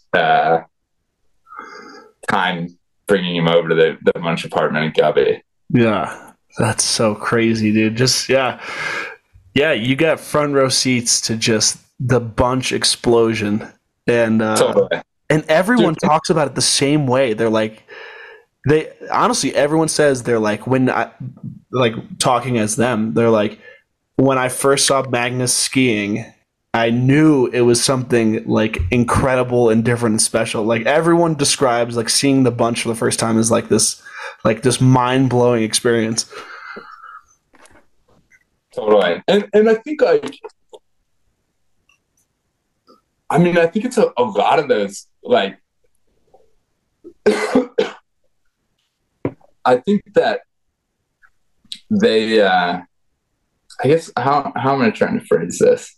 time bringing him over to the Munch apartment in Govey. Yeah, that's so crazy, dude. Just yeah, you got front row seats to just the Bunch explosion, and totally. And everyone talks about it the same way. They're like, honestly, everyone says they're like, when I like talking as them, they're like, when I first saw Magnus skiing, I knew it was something like incredible and different and special. Like everyone describes like seeing the Bunch for the first time as like this mind-blowing experience. Totally. And I think like, I mean, I think it's a lot of those, like, I think that they, I guess, how am I trying to phrase this?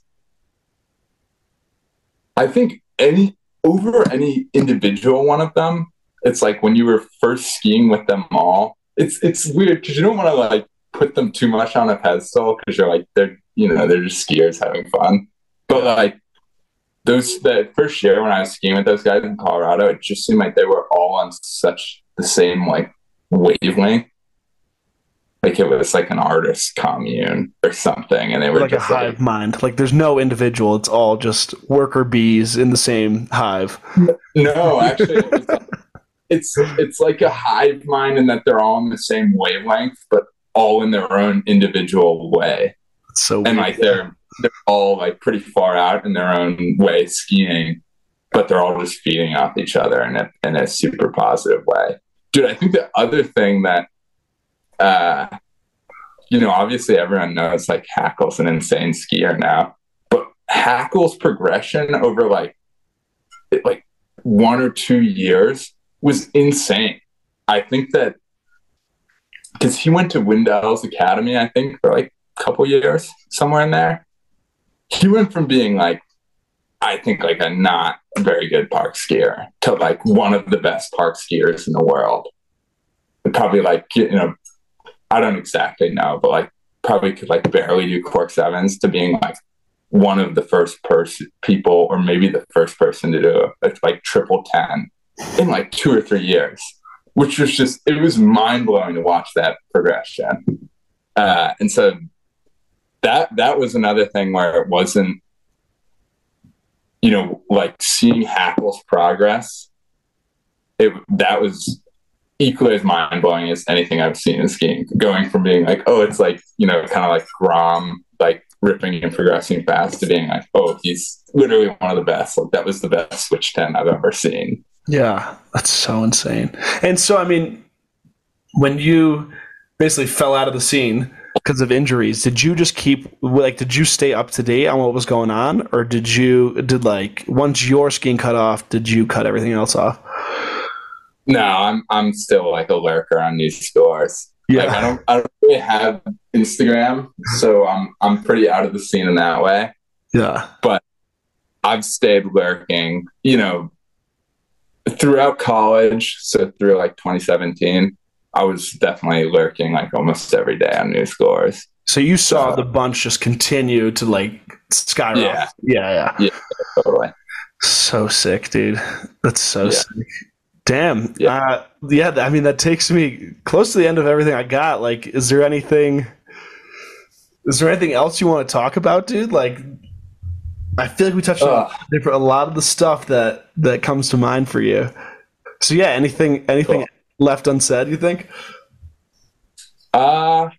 I think over any individual one of them, it's like when you were first skiing with them all, it's weird because you don't want to like put them too much on a pedestal because you're like, they're just skiers having fun. But like, that first year when I was skiing with those guys in Colorado, it just seemed like they were all on such the same like wavelength. Like it was like an artist commune or something, and they were like just a hive mind. Like there's no individual; it's all just worker bees in the same hive. No, actually, it's like a hive mind in that they're all in the same wavelength, but all in their own individual way. It's so and like they're all like pretty far out in their own way skiing, but they're all just feeding off each other in a super positive way. Dude, I think the other thing that, obviously everyone knows like Hackle's an insane skier now, but Hackle's progression over like 1 or 2 years was insane. I think that because he went to Windell's Academy, I think, for like a couple years, somewhere in there. He went from being like, I think like a not very good park skier to like one of the best park skiers in the world. Probably like, I don't exactly know, but like probably could like barely do cork sevens to being like one of the first people, or maybe the first person to do a like triple 10 in like 2 or 3 years, which was just, it was mind blowing to watch that progression. And so that was another thing where it wasn't, you know, like seeing Hackle's progress. That was equally as mind blowing as anything I've seen in skiing. Going from being like, oh, it's like, you know, kind of like Grom, like ripping and progressing fast, to being like, oh, he's literally one of the best. Like that was the best switch 10 I've ever seen. Yeah, that's so insane. And so, I mean, when you basically fell out of the scene because of injuries, did you just did you stay up to date on what was going on? Or did like, once your skiing cut off, did you cut everything else off? No, I'm still like a lurker on news scores. Yeah. Like I don't really have Instagram, so I'm pretty out of the scene in that way. Yeah. But I've stayed lurking, you know, throughout college. So through like 2017, I was definitely lurking like almost every day on news scores. So you saw the bunch just continue to like skyrocket. Yeah, totally. So sick, dude. That's so sick. Damn. Yeah. I mean, that takes me close to the end of everything I got. Like, is there anything else you want to talk about, dude? Like, I feel like we touched on a lot of the stuff that comes to mind for you. So yeah, anything cool. Left unsaid, you think? One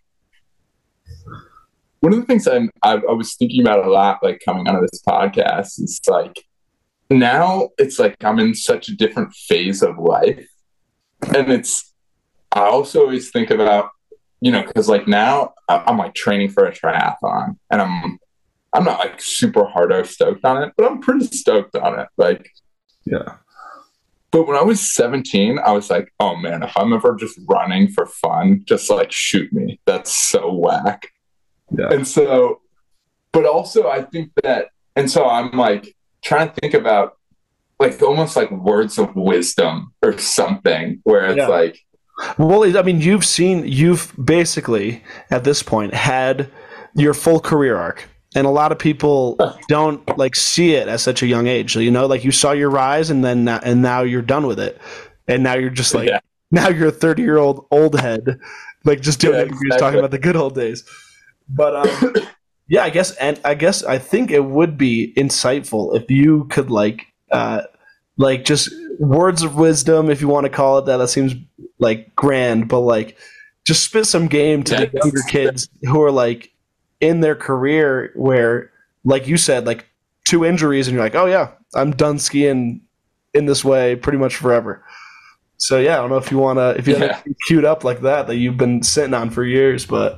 of the things I was thinking about a lot, like coming onto this podcast, is like, now it's like I'm in such a different phase of life. And I also always think about, you know, because like now I'm like training for a triathlon, and I'm not like super hard stoked on it, but I'm pretty stoked on it. Like, yeah. But when I was 17, I was like, oh man, if I'm ever just running for fun, just like shoot me. That's so whack. Yeah. And so, but also I think that, and so I'm like, trying to think about like almost like words of wisdom or something, where it's like, well, I mean, you've basically at this point had your full career arc, and a lot of people don't like see it at such a young age. You know, like you saw your rise, and now you're done with it, and now you're just like, now you're a 30-year-old old head, like just doing interviews talking about the good old days. But yeah, I guess I think it would be insightful if you could like just words of wisdom, if you want to call it that. That seems like grand, but like just spit some game to the younger kids who are like in their career where, like you said, like 2 injuries and you're like, oh yeah, I'm done skiing in this way pretty much forever. So yeah, I don't know if you have anything queued up like that you've been sitting on for years, but.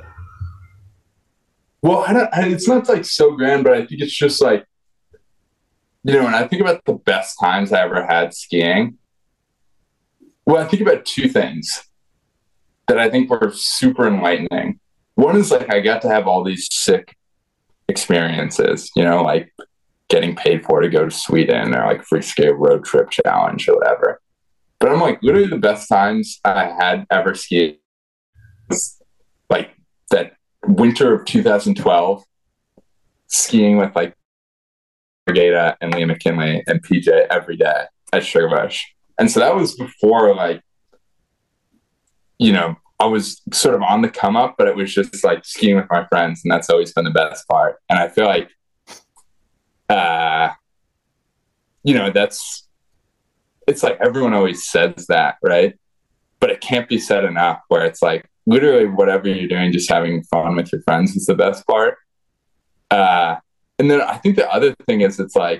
Well, it's not like so grand, but I think it's just like, you know, when I think about the best times I ever had skiing, well, I think about 2 things that I think were super enlightening. One is like, I got to have all these sick experiences, you know, like getting paid for to go to Sweden, or like free skate road trip challenge or whatever. But I'm like, literally the best times I had ever skied was like that winter of 2012, skiing with like Brigada and Liam McKinley and PJ every day at Sugarbush. And so that was before, like, you know, I was sort of on the come up, but it was just like skiing with my friends, and that's always been the best part. And I feel like, you know, it's like everyone always says that, right? But it can't be said enough, where it's like, literally whatever you're doing, just having fun with your friends is the best part. And then I think the other thing is, it's like,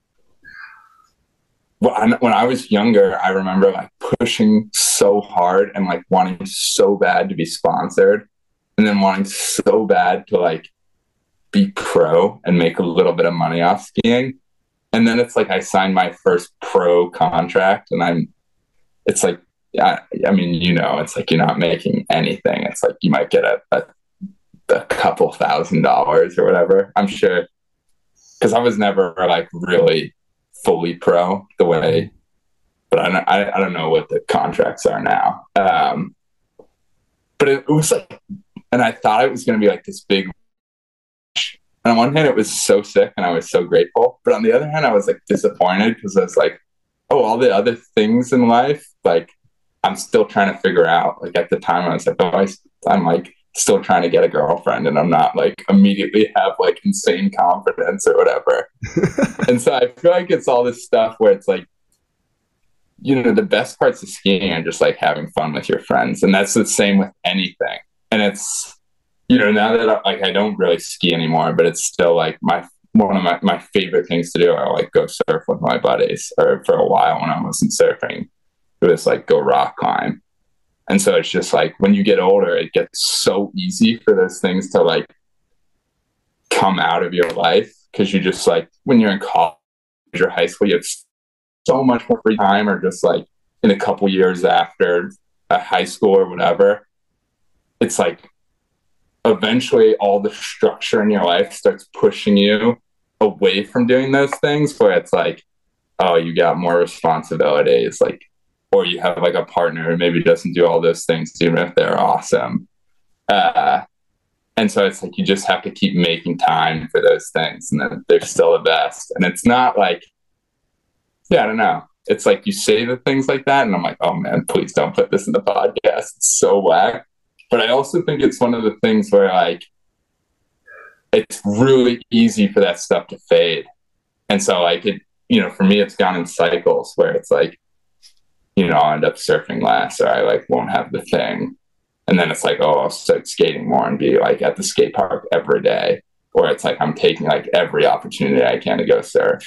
when I was younger, I remember like pushing so hard and like wanting so bad to be sponsored, and then wanting so bad to like be pro and make a little bit of money off skiing. And then it's like I signed my first pro contract, and it's like, I mean, you know, it's like you're not making anything. It's like you might get a couple $1,000s or whatever. I'm sure, because I was never like really fully pro the way, but I don't know what the contracts are now. But it was like And I thought it was going to be like this big, and on one hand, it was so sick and I was so grateful. But on the other hand, I was like disappointed because I was like, oh, all the other things in life, like I'm still trying to figure out. Like at the time, I was like, oh, I'm like still trying to get a girlfriend and I'm not like immediately have like insane confidence or whatever. And so I feel like it's all this stuff where it's like, you know, the best parts of skiing are just like having fun with your friends. And that's the same with anything. And it's, you know, now that I don't really ski anymore, but it's still like one of my favorite things to do are like go surf with my buddies, or for a while when I wasn't surfing, it was like go rock climb. And so it's just like when you get older, it gets so easy for those things to like come out of your life, because you just like when you're in college or high school, you have so much more free time, or just like in a couple years after high school or whatever, it's like eventually all the structure in your life starts pushing you away from doing those things, where it's like, oh, you got more responsibilities, like, or you have like a partner who maybe doesn't do all those things even if they're awesome. And so it's like you just have to keep making time for those things, and then they're still the best. And it's not like, yeah, I don't know. It's like you say the things like that, and I'm like, oh man, please don't put this in the podcast. It's so whack. But I also think it's one of the things where like it's really easy for that stuff to fade. And so like it, you know, for me, it's gone in cycles where it's like, you know, I'll end up surfing less, or I like won't have the thing. And then it's like, oh, I'll start skating more and be like at the skate park every day. Or it's like I'm taking like every opportunity I can to go surf.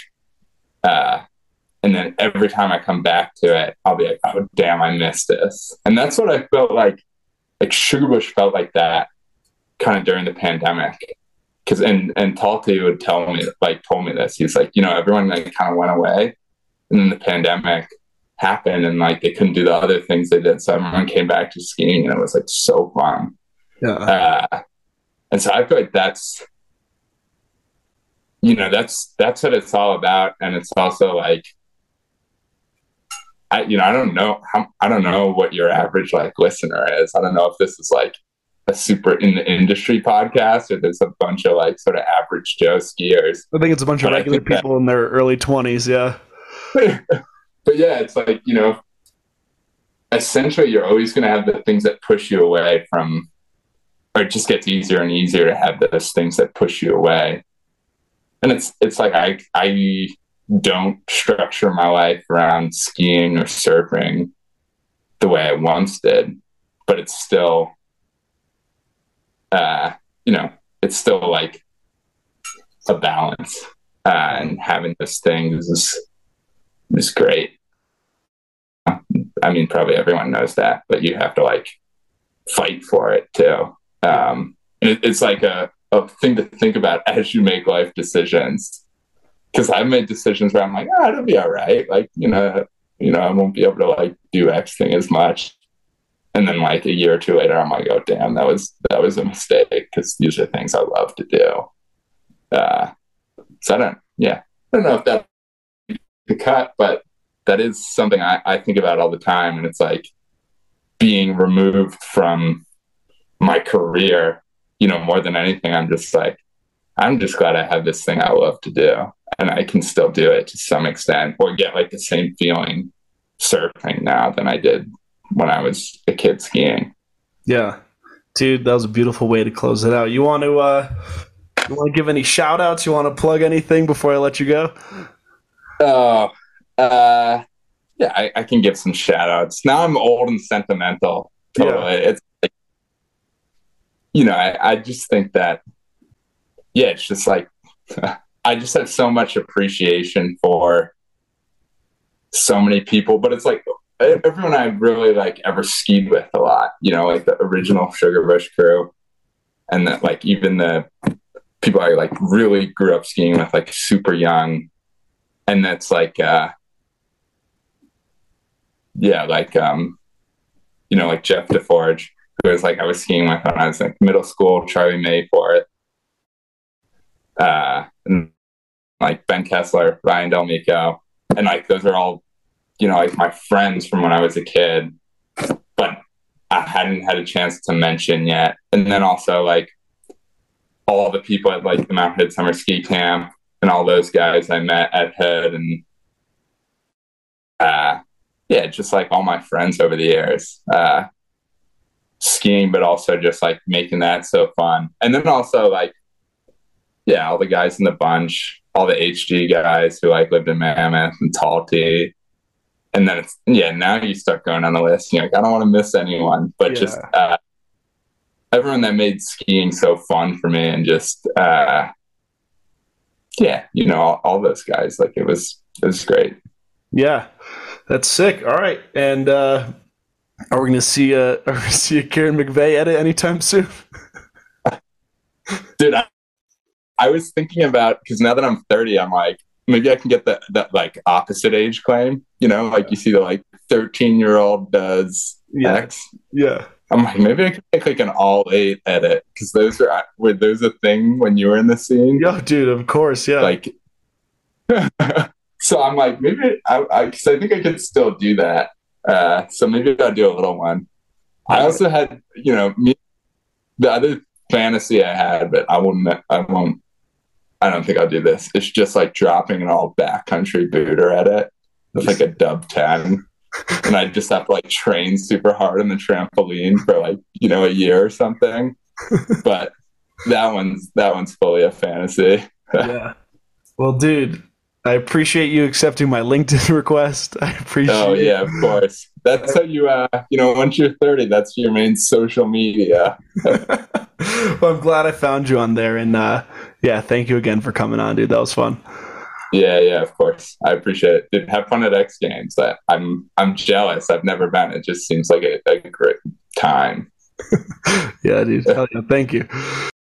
And then every time I come back to it, I'll be like, oh, damn, I missed this. And that's what I felt like Sugarbush felt like that kind of during the pandemic. Because and Talty would told me this. He's like, you know, everyone like kind of went away, and then the pandemic happened, and like they couldn't do the other things they did, so everyone came back to skiing, and it was like so fun. Yeah. And so I feel like that's, you know, that's what it's all about. And it's also like, I don't know what your average like listener is. I don't know if this is like a super in the industry podcast, or there's a bunch of like sort of average Joe skiers. I think it's a bunch of regular people in their early 20s. Yeah. But yeah, it's like, you know, essentially you're always going to have the things that push you away from, or it just gets easier and easier to have those things that push you away. And it's like, I don't structure my life around skiing or surfing the way I once did, but it's still, you know, it's still like a balance, and having those things is great. I mean, probably everyone knows that, but you have to like fight for it too. It's like a thing to think about as you make life decisions. Because I've made decisions where I'm like, oh, it'll be all right. Like, you know, I won't be able to like do X thing as much. And then like a year or two later, I'm like, oh damn, that was a mistake, because these are things I love to do. So I don't know if that the cut, but that is something I think about all the time. And it's like being removed from my career, you know, more than anything, I'm just like, I'm just glad I have this thing I love to do, and I can still do it to some extent, or get like the same feeling surfing now than I did when I was a kid skiing. Yeah, dude, that was a beautiful way to close it out. You want to give any shout outs? You want to plug anything before I let you go? Yeah, I can give some shout outs. Now I'm old and sentimental. Totally. Yeah. It's like, you know, I just think that, yeah, it's just like, I just have so much appreciation for so many people, but it's like everyone I really like ever skied with a lot, you know, like the original Sugarbush crew, and that like even the people I like really grew up skiing with like super young. And that's like, yeah, like, you know, like Jeff DeForge, who was like, I was skiing with when I was like middle school, Charlie Mayforth, and like Ben Kessler, Ryan Delmico. And like, those are all, you know, like my friends from when I was a kid, but I hadn't had a chance to mention yet. And then also like all the people at like the Mount Hood Summer Ski Camp and all those guys I met at Hood, and yeah, just like all my friends over the years, skiing, but also just like making that so fun. And then also like, yeah, all the guys in the bunch, all the HG guys who like lived in Mammoth and Tall T. And then it's, yeah, now you start going on the list. You're like, I don't want to miss anyone, but just everyone that made skiing so fun for me, and just, yeah, you know, all those guys, like it was great. Yeah, that's sick. All right. And are we going to see a Kieran McVeigh edit anytime soon? Dude, I was thinking about, because now that I'm 30, I'm like, maybe I can get that like opposite age claim, you know, like you see the like 13-year-old does X. Yeah. I'm like, maybe I could make like an all 8 edit, because were those a thing when you were in the scene? Yeah, dude, of course, yeah. Like, so I'm like, maybe because I think I could still do that. So maybe I'll do a little one. I also had, you know, the other fantasy I had, but I don't think I'll do this. It's just like dropping an all backcountry booter edit with like a dub 10. And I just have to like train super hard on the trampoline for like, you know, a year or something. But that one's fully a fantasy. Yeah. Well, dude, I appreciate you accepting my LinkedIn request. I appreciate it. Oh yeah, of course. That's how you you know, once you're 30, that's your main social media. Well, I'm glad I found you on there, and yeah, thank you again for coming on, dude. That was fun. Yeah, of course. I appreciate it. Dude, have fun at X Games. I'm jealous. I've never been. It just seems like a great time. Yeah, dude. Hell yeah, thank you.